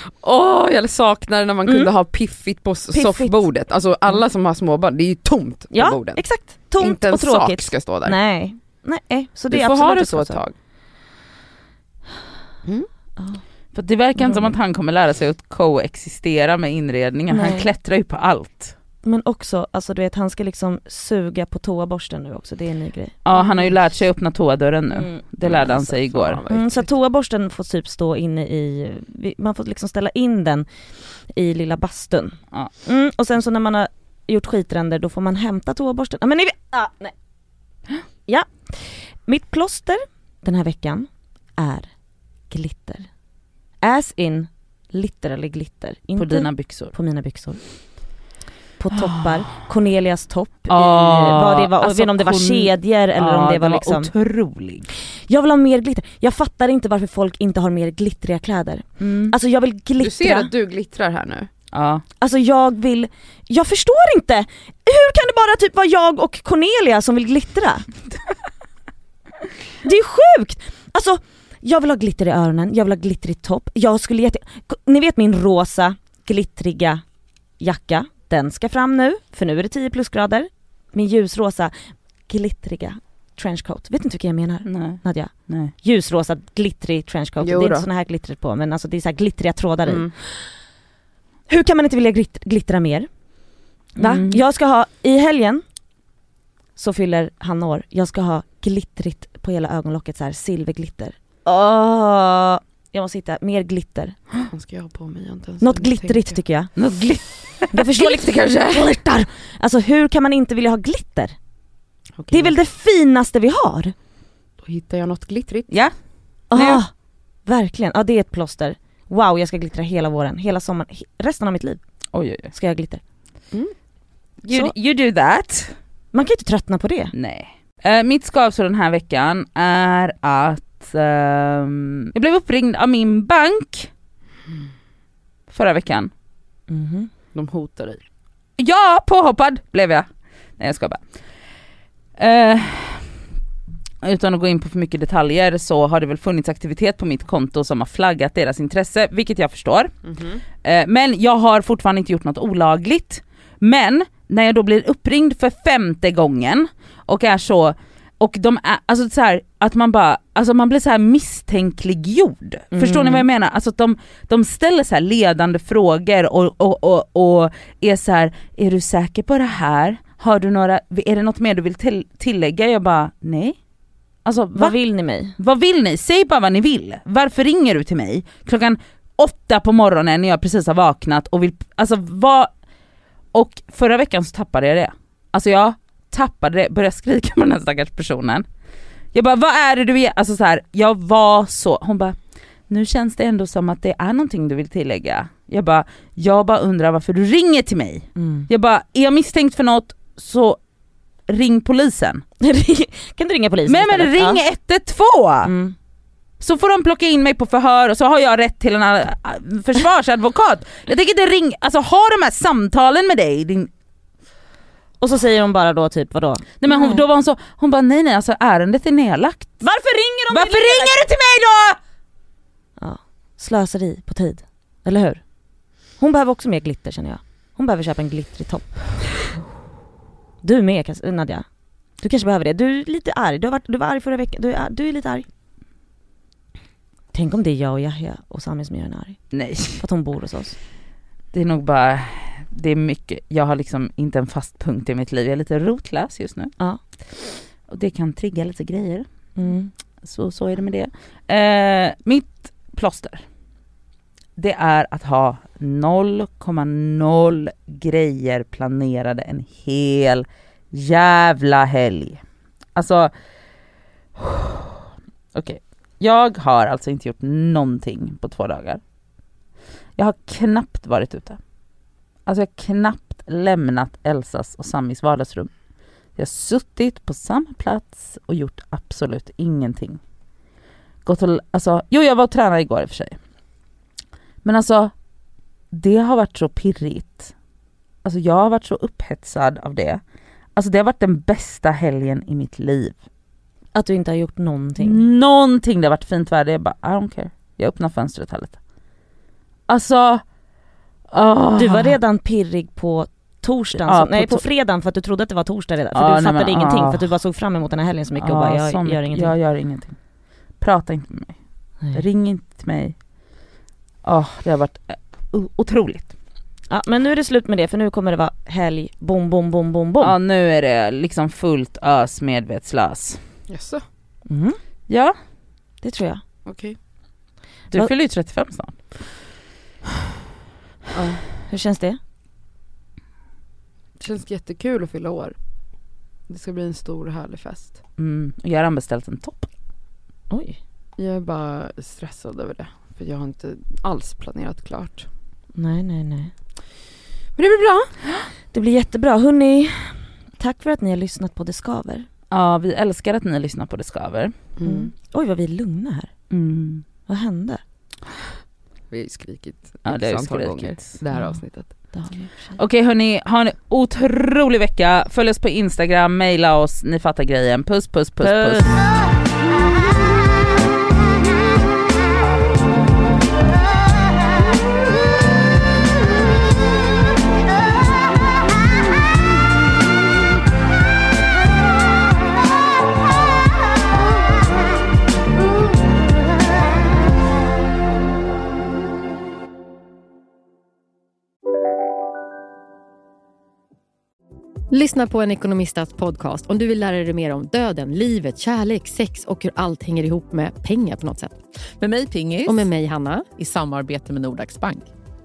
Speaker 2: åh jag saknar när man
Speaker 1: Mm.
Speaker 2: kunde ha piffigt på s-
Speaker 1: Piffigt.
Speaker 2: soffbordet, alltså alla som har småbarn, det är ju tomt på
Speaker 1: Ja,
Speaker 2: borden.
Speaker 1: exakt. Tomt
Speaker 2: Inte en
Speaker 1: och tråkigt.
Speaker 2: sak ska stå där.
Speaker 1: Nej, nej. Så det
Speaker 2: Du
Speaker 1: är
Speaker 2: får
Speaker 1: absolut
Speaker 2: ha det
Speaker 1: ett
Speaker 2: så ett
Speaker 1: skavsår.
Speaker 2: tag. Mm.
Speaker 1: Ja.
Speaker 3: för det verkar inte som att han kommer lära sig att coexistera med inredningen. Han
Speaker 1: Nej.
Speaker 3: klättrar ju på allt.
Speaker 1: Men också, alltså du vet, han ska liksom suga på toaborsten nu också, det är en ny grej.
Speaker 3: Ja, han har ju lärt sig öppna toadörren nu.
Speaker 1: Mm.
Speaker 3: Det lärde han
Speaker 2: Alltså,
Speaker 3: sig igår.
Speaker 2: fan vad
Speaker 1: Mm, så
Speaker 2: äckligt.
Speaker 1: toaborsten får typ stå inne i, vi- man får liksom ställa in den i lilla bastun.
Speaker 3: Ja.
Speaker 1: Mm, och sen så när man har gjort skitränder då får man hämta toaborsten. Ah, men ni vet, ah, nej. Ja, mitt plåster den här veckan är glitter. As in literally glitter. Inte
Speaker 3: På dina byxor.
Speaker 1: på mina byxor. på toppar. Cornelias topp.
Speaker 3: Ah,
Speaker 1: i, vad det var,
Speaker 3: alltså,
Speaker 1: jag vet inte om det var
Speaker 3: kon-
Speaker 1: kedjor eller
Speaker 3: Ja,
Speaker 1: om det var,
Speaker 3: var
Speaker 1: liksom...
Speaker 3: otrolig.
Speaker 1: Jag vill ha mer glitter. Jag fattar inte varför folk inte har mer glittriga kläder.
Speaker 3: Mm.
Speaker 1: Alltså jag vill glittra.
Speaker 2: Du ser att du glittrar här nu.
Speaker 3: Ja.
Speaker 1: Alltså jag vill, jag förstår inte. Hur kan det bara typ vara jag och Cornelia som vill glittra? Det är sjukt. Alltså jag vill ha glitter i öronen, jag vill ha glitter i topp. Jag skulle jätte... Ni vet min rosa glittriga jacka, den ska fram nu, för nu är det tio plusgrader. Min ljusrosa glittriga trenchcoat. Vet inte vilka jag menar?
Speaker 3: Nej.
Speaker 1: Nadja.
Speaker 3: Nej.
Speaker 1: Ljusrosa glittrig trenchcoat.
Speaker 2: Jo
Speaker 1: Det är
Speaker 2: då.
Speaker 1: inte såna här glittret på, men alltså det är så här glittriga trådar i.
Speaker 2: Mm.
Speaker 1: Hur kan man inte vilja glitt- glittra mer? Va?
Speaker 3: Mm.
Speaker 1: Jag ska ha, i helgen så fyller han år. Jag ska ha glittrigt på hela ögonlocket, så här silverglitter. Åh, jag måste hitta mer glitter.
Speaker 2: Vad ska jag ha på mig? Jag har inte ens
Speaker 1: Något
Speaker 2: hunnit
Speaker 1: glittrigt
Speaker 2: tänka.
Speaker 1: tycker jag.
Speaker 3: Något glitter.
Speaker 1: Jag förstår
Speaker 2: Glitter kanske?
Speaker 1: Glittar. Alltså hur kan man inte vilja ha glitter?
Speaker 2: Okej,
Speaker 1: Det är väl det finaste vi har?
Speaker 2: Då hittar jag något glittrigt.
Speaker 3: Ja.
Speaker 1: Ah,
Speaker 3: Nu.
Speaker 1: verkligen. Ja, det är ett plåster. Wow, jag ska glittra hela våren, hela sommaren, he- resten av mitt liv
Speaker 3: Oj, oj, oj.
Speaker 1: ska jag glitter.
Speaker 3: You,
Speaker 1: Så.
Speaker 3: you do that.
Speaker 1: Man kan ju inte tröttna på det.
Speaker 3: Nej. Uh, mitt skavsår den här veckan är att ehm, jag blev uppringd av min bank förra veckan.
Speaker 1: Mhm.
Speaker 2: De hotar dig.
Speaker 3: Ja, påhoppad blev jag. Nej, jag ska bara. Eh, utan att gå in på för mycket detaljer så har det väl funnits aktivitet på mitt konto som har flaggat deras intresse, vilket jag förstår.
Speaker 2: Mhm.
Speaker 3: Eh, men jag har fortfarande inte gjort något olagligt. Men när jag då blir uppringd för femte gången och är så, och de är, alltså så här, att man bara, alltså man blir så här misstänkliggjord.
Speaker 1: Mm.
Speaker 3: Förstår ni vad jag menar? Alltså att de, de ställer så här ledande frågor och, och, och, och är så här, är du säker på det här? Har du några, är det något mer du vill till, tillägga? Jag bara, nej. Alltså, va?
Speaker 1: Vad vill ni mig?
Speaker 3: Vad vill ni? Säg bara vad ni vill. Varför ringer du till mig klockan åtta på morgonen när jag precis har vaknat och vill, alltså vad... Och förra veckan så tappade jag det. Alltså jag tappade det, började skrika med den här stackars personen. Jag bara, vad är det du är? Alltså så här, jag var så, hon bara, nu känns det ändå som att det är någonting du vill tillägga. Jag bara, jag bara undrar varför du ringer till mig.
Speaker 1: Mm.
Speaker 3: Jag bara, är jag misstänkt för något så ring polisen.
Speaker 1: Kan du ringa polisen
Speaker 3: Men, men
Speaker 1: istället?
Speaker 3: ring
Speaker 1: Ja.
Speaker 3: ett ett två.
Speaker 1: Mm.
Speaker 3: Så får de plocka in mig på förhör och så har jag rätt till en äh, försvarsadvokat. Jag tänker inte ringa, alltså ha de här samtalen med dig. Din...
Speaker 1: Och så säger hon bara då typ vadå?
Speaker 3: Nej men hon, då var hon så, hon bara nej nej alltså ärendet är nedlagt.
Speaker 1: Varför ringer de?
Speaker 3: Varför ringer du till mig då?
Speaker 1: Ja, slöseri på tid. Eller hur? Hon behöver också mer glitter känner jag. Hon behöver köpa en glittrig topp. Du med Kas- Nadja. Du kanske behöver det. Du är lite arg. Du, har varit, du var arg förra veckan. Du är, du är lite arg. Tänk om det är jag och Yahya och Sami som gör en arg.
Speaker 3: Nej,
Speaker 1: För att hon bor hos oss.
Speaker 3: det är nog bara, det är mycket, jag har liksom inte en fast punkt i mitt liv. Jag är lite rotlös just nu.
Speaker 1: Ja.
Speaker 3: Och det kan trigga lite grejer.
Speaker 1: Mm.
Speaker 3: Så, så är det med det. Eh, mitt plåster, det är att ha noll komma noll grejer planerade en hel jävla helg. Alltså, okej. Okay. Jag har alltså inte gjort någonting på två dagar. Jag har knappt varit ute. Alltså jag har knappt lämnat Elsas och Samis vardagsrum. Jag har suttit på samma plats och gjort absolut ingenting. Gått och, alltså, jo jag var och tränade igår i och för sig. Men alltså, det har varit så pirrigt. Alltså jag har varit så upphetsad av det. Alltså det har varit den bästa helgen i mitt liv.
Speaker 1: Att du inte har gjort någonting.
Speaker 3: Någonting, det har varit fint väder. Jag bara, I don't care. Jag öppnar fönstret här lite. Alltså, oh.
Speaker 1: Du var redan pirrig på torsdagen,
Speaker 3: Ja,
Speaker 1: så,
Speaker 3: på
Speaker 1: nej på
Speaker 3: to-
Speaker 1: fredagen för att du trodde att det var torsdag redan. För
Speaker 3: Ja,
Speaker 1: du
Speaker 3: nej,
Speaker 1: fattade
Speaker 3: men,
Speaker 1: ingenting
Speaker 3: ah.
Speaker 1: för att du bara såg fram emot den här helgen så mycket och bara jag
Speaker 3: som-
Speaker 1: gör ingenting.
Speaker 3: Jag gör ingenting. Prata inte med mig.
Speaker 1: Nej.
Speaker 3: Ring inte till mig. Oh, det har varit eh, o- otroligt.
Speaker 1: Ja, men nu är det slut med det för nu kommer det vara helg, bom bom bom bom bom.
Speaker 3: Ja, nu är det liksom fullt ös medvetslös.
Speaker 2: Jaså,
Speaker 1: Mm,
Speaker 3: Ja,
Speaker 1: det tror jag.
Speaker 2: okej.
Speaker 3: du
Speaker 1: Vad-
Speaker 3: fyller ju trettiofem snart.
Speaker 2: Ja.
Speaker 1: Hur känns det?
Speaker 2: Det känns jättekul att fylla år. Det ska bli en stor härlig fest.
Speaker 3: Mm. och Jag har redan beställt en topp.
Speaker 1: Oj.
Speaker 2: Jag är bara stressad över det. För jag har inte alls planerat klart.
Speaker 1: Nej, nej, nej.
Speaker 2: Men det blir bra.
Speaker 1: Det blir jättebra. Hörrni, tack för att ni har lyssnat på Det Skaver.
Speaker 3: Ja, vi älskar att ni lyssnar på Det Skaver.
Speaker 1: Mm. Mm. Oj, vad vi är lugna här.
Speaker 3: Mm.
Speaker 1: Vad hände?
Speaker 2: Vi har ju skrikit
Speaker 3: ja, det,
Speaker 2: antal gånger det här
Speaker 3: ja.
Speaker 2: avsnittet.
Speaker 3: Okej okay, hörni, ha en otrolig vecka. Följ oss på Instagram, mejla oss, ni fattar grejen. Puss, puss, puss, puss. puss.
Speaker 6: Lyssna på en ekonomistats podcast om du vill lära dig mer om döden, livet, kärlek, sex och hur allt hänger ihop med pengar på något sätt.
Speaker 7: Med mig Pingis.
Speaker 6: Och med mig Hanna.
Speaker 7: I samarbete med Nordax Bank.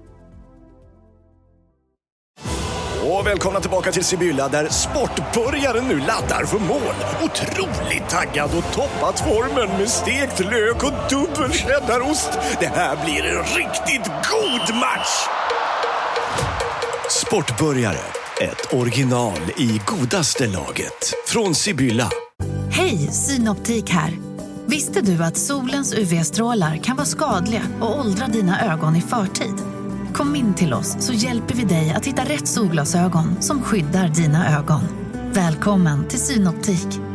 Speaker 8: Och välkomna tillbaka till Sibylla där sportbörjaren nu laddar för mål. Otroligt taggad och toppat formen med stekt lök och dubbel cheddarost. Det här blir en riktigt god match! Sportbörjare. Ett original i godaste laget. Från Sibylla.
Speaker 9: Hej, Synoptik här. Visste du att solens U V-strålar kan vara skadliga och åldra dina ögon i förtid? Kom in till oss så hjälper vi dig att hitta rätt solglasögon som skyddar dina ögon. Välkommen till Synoptik.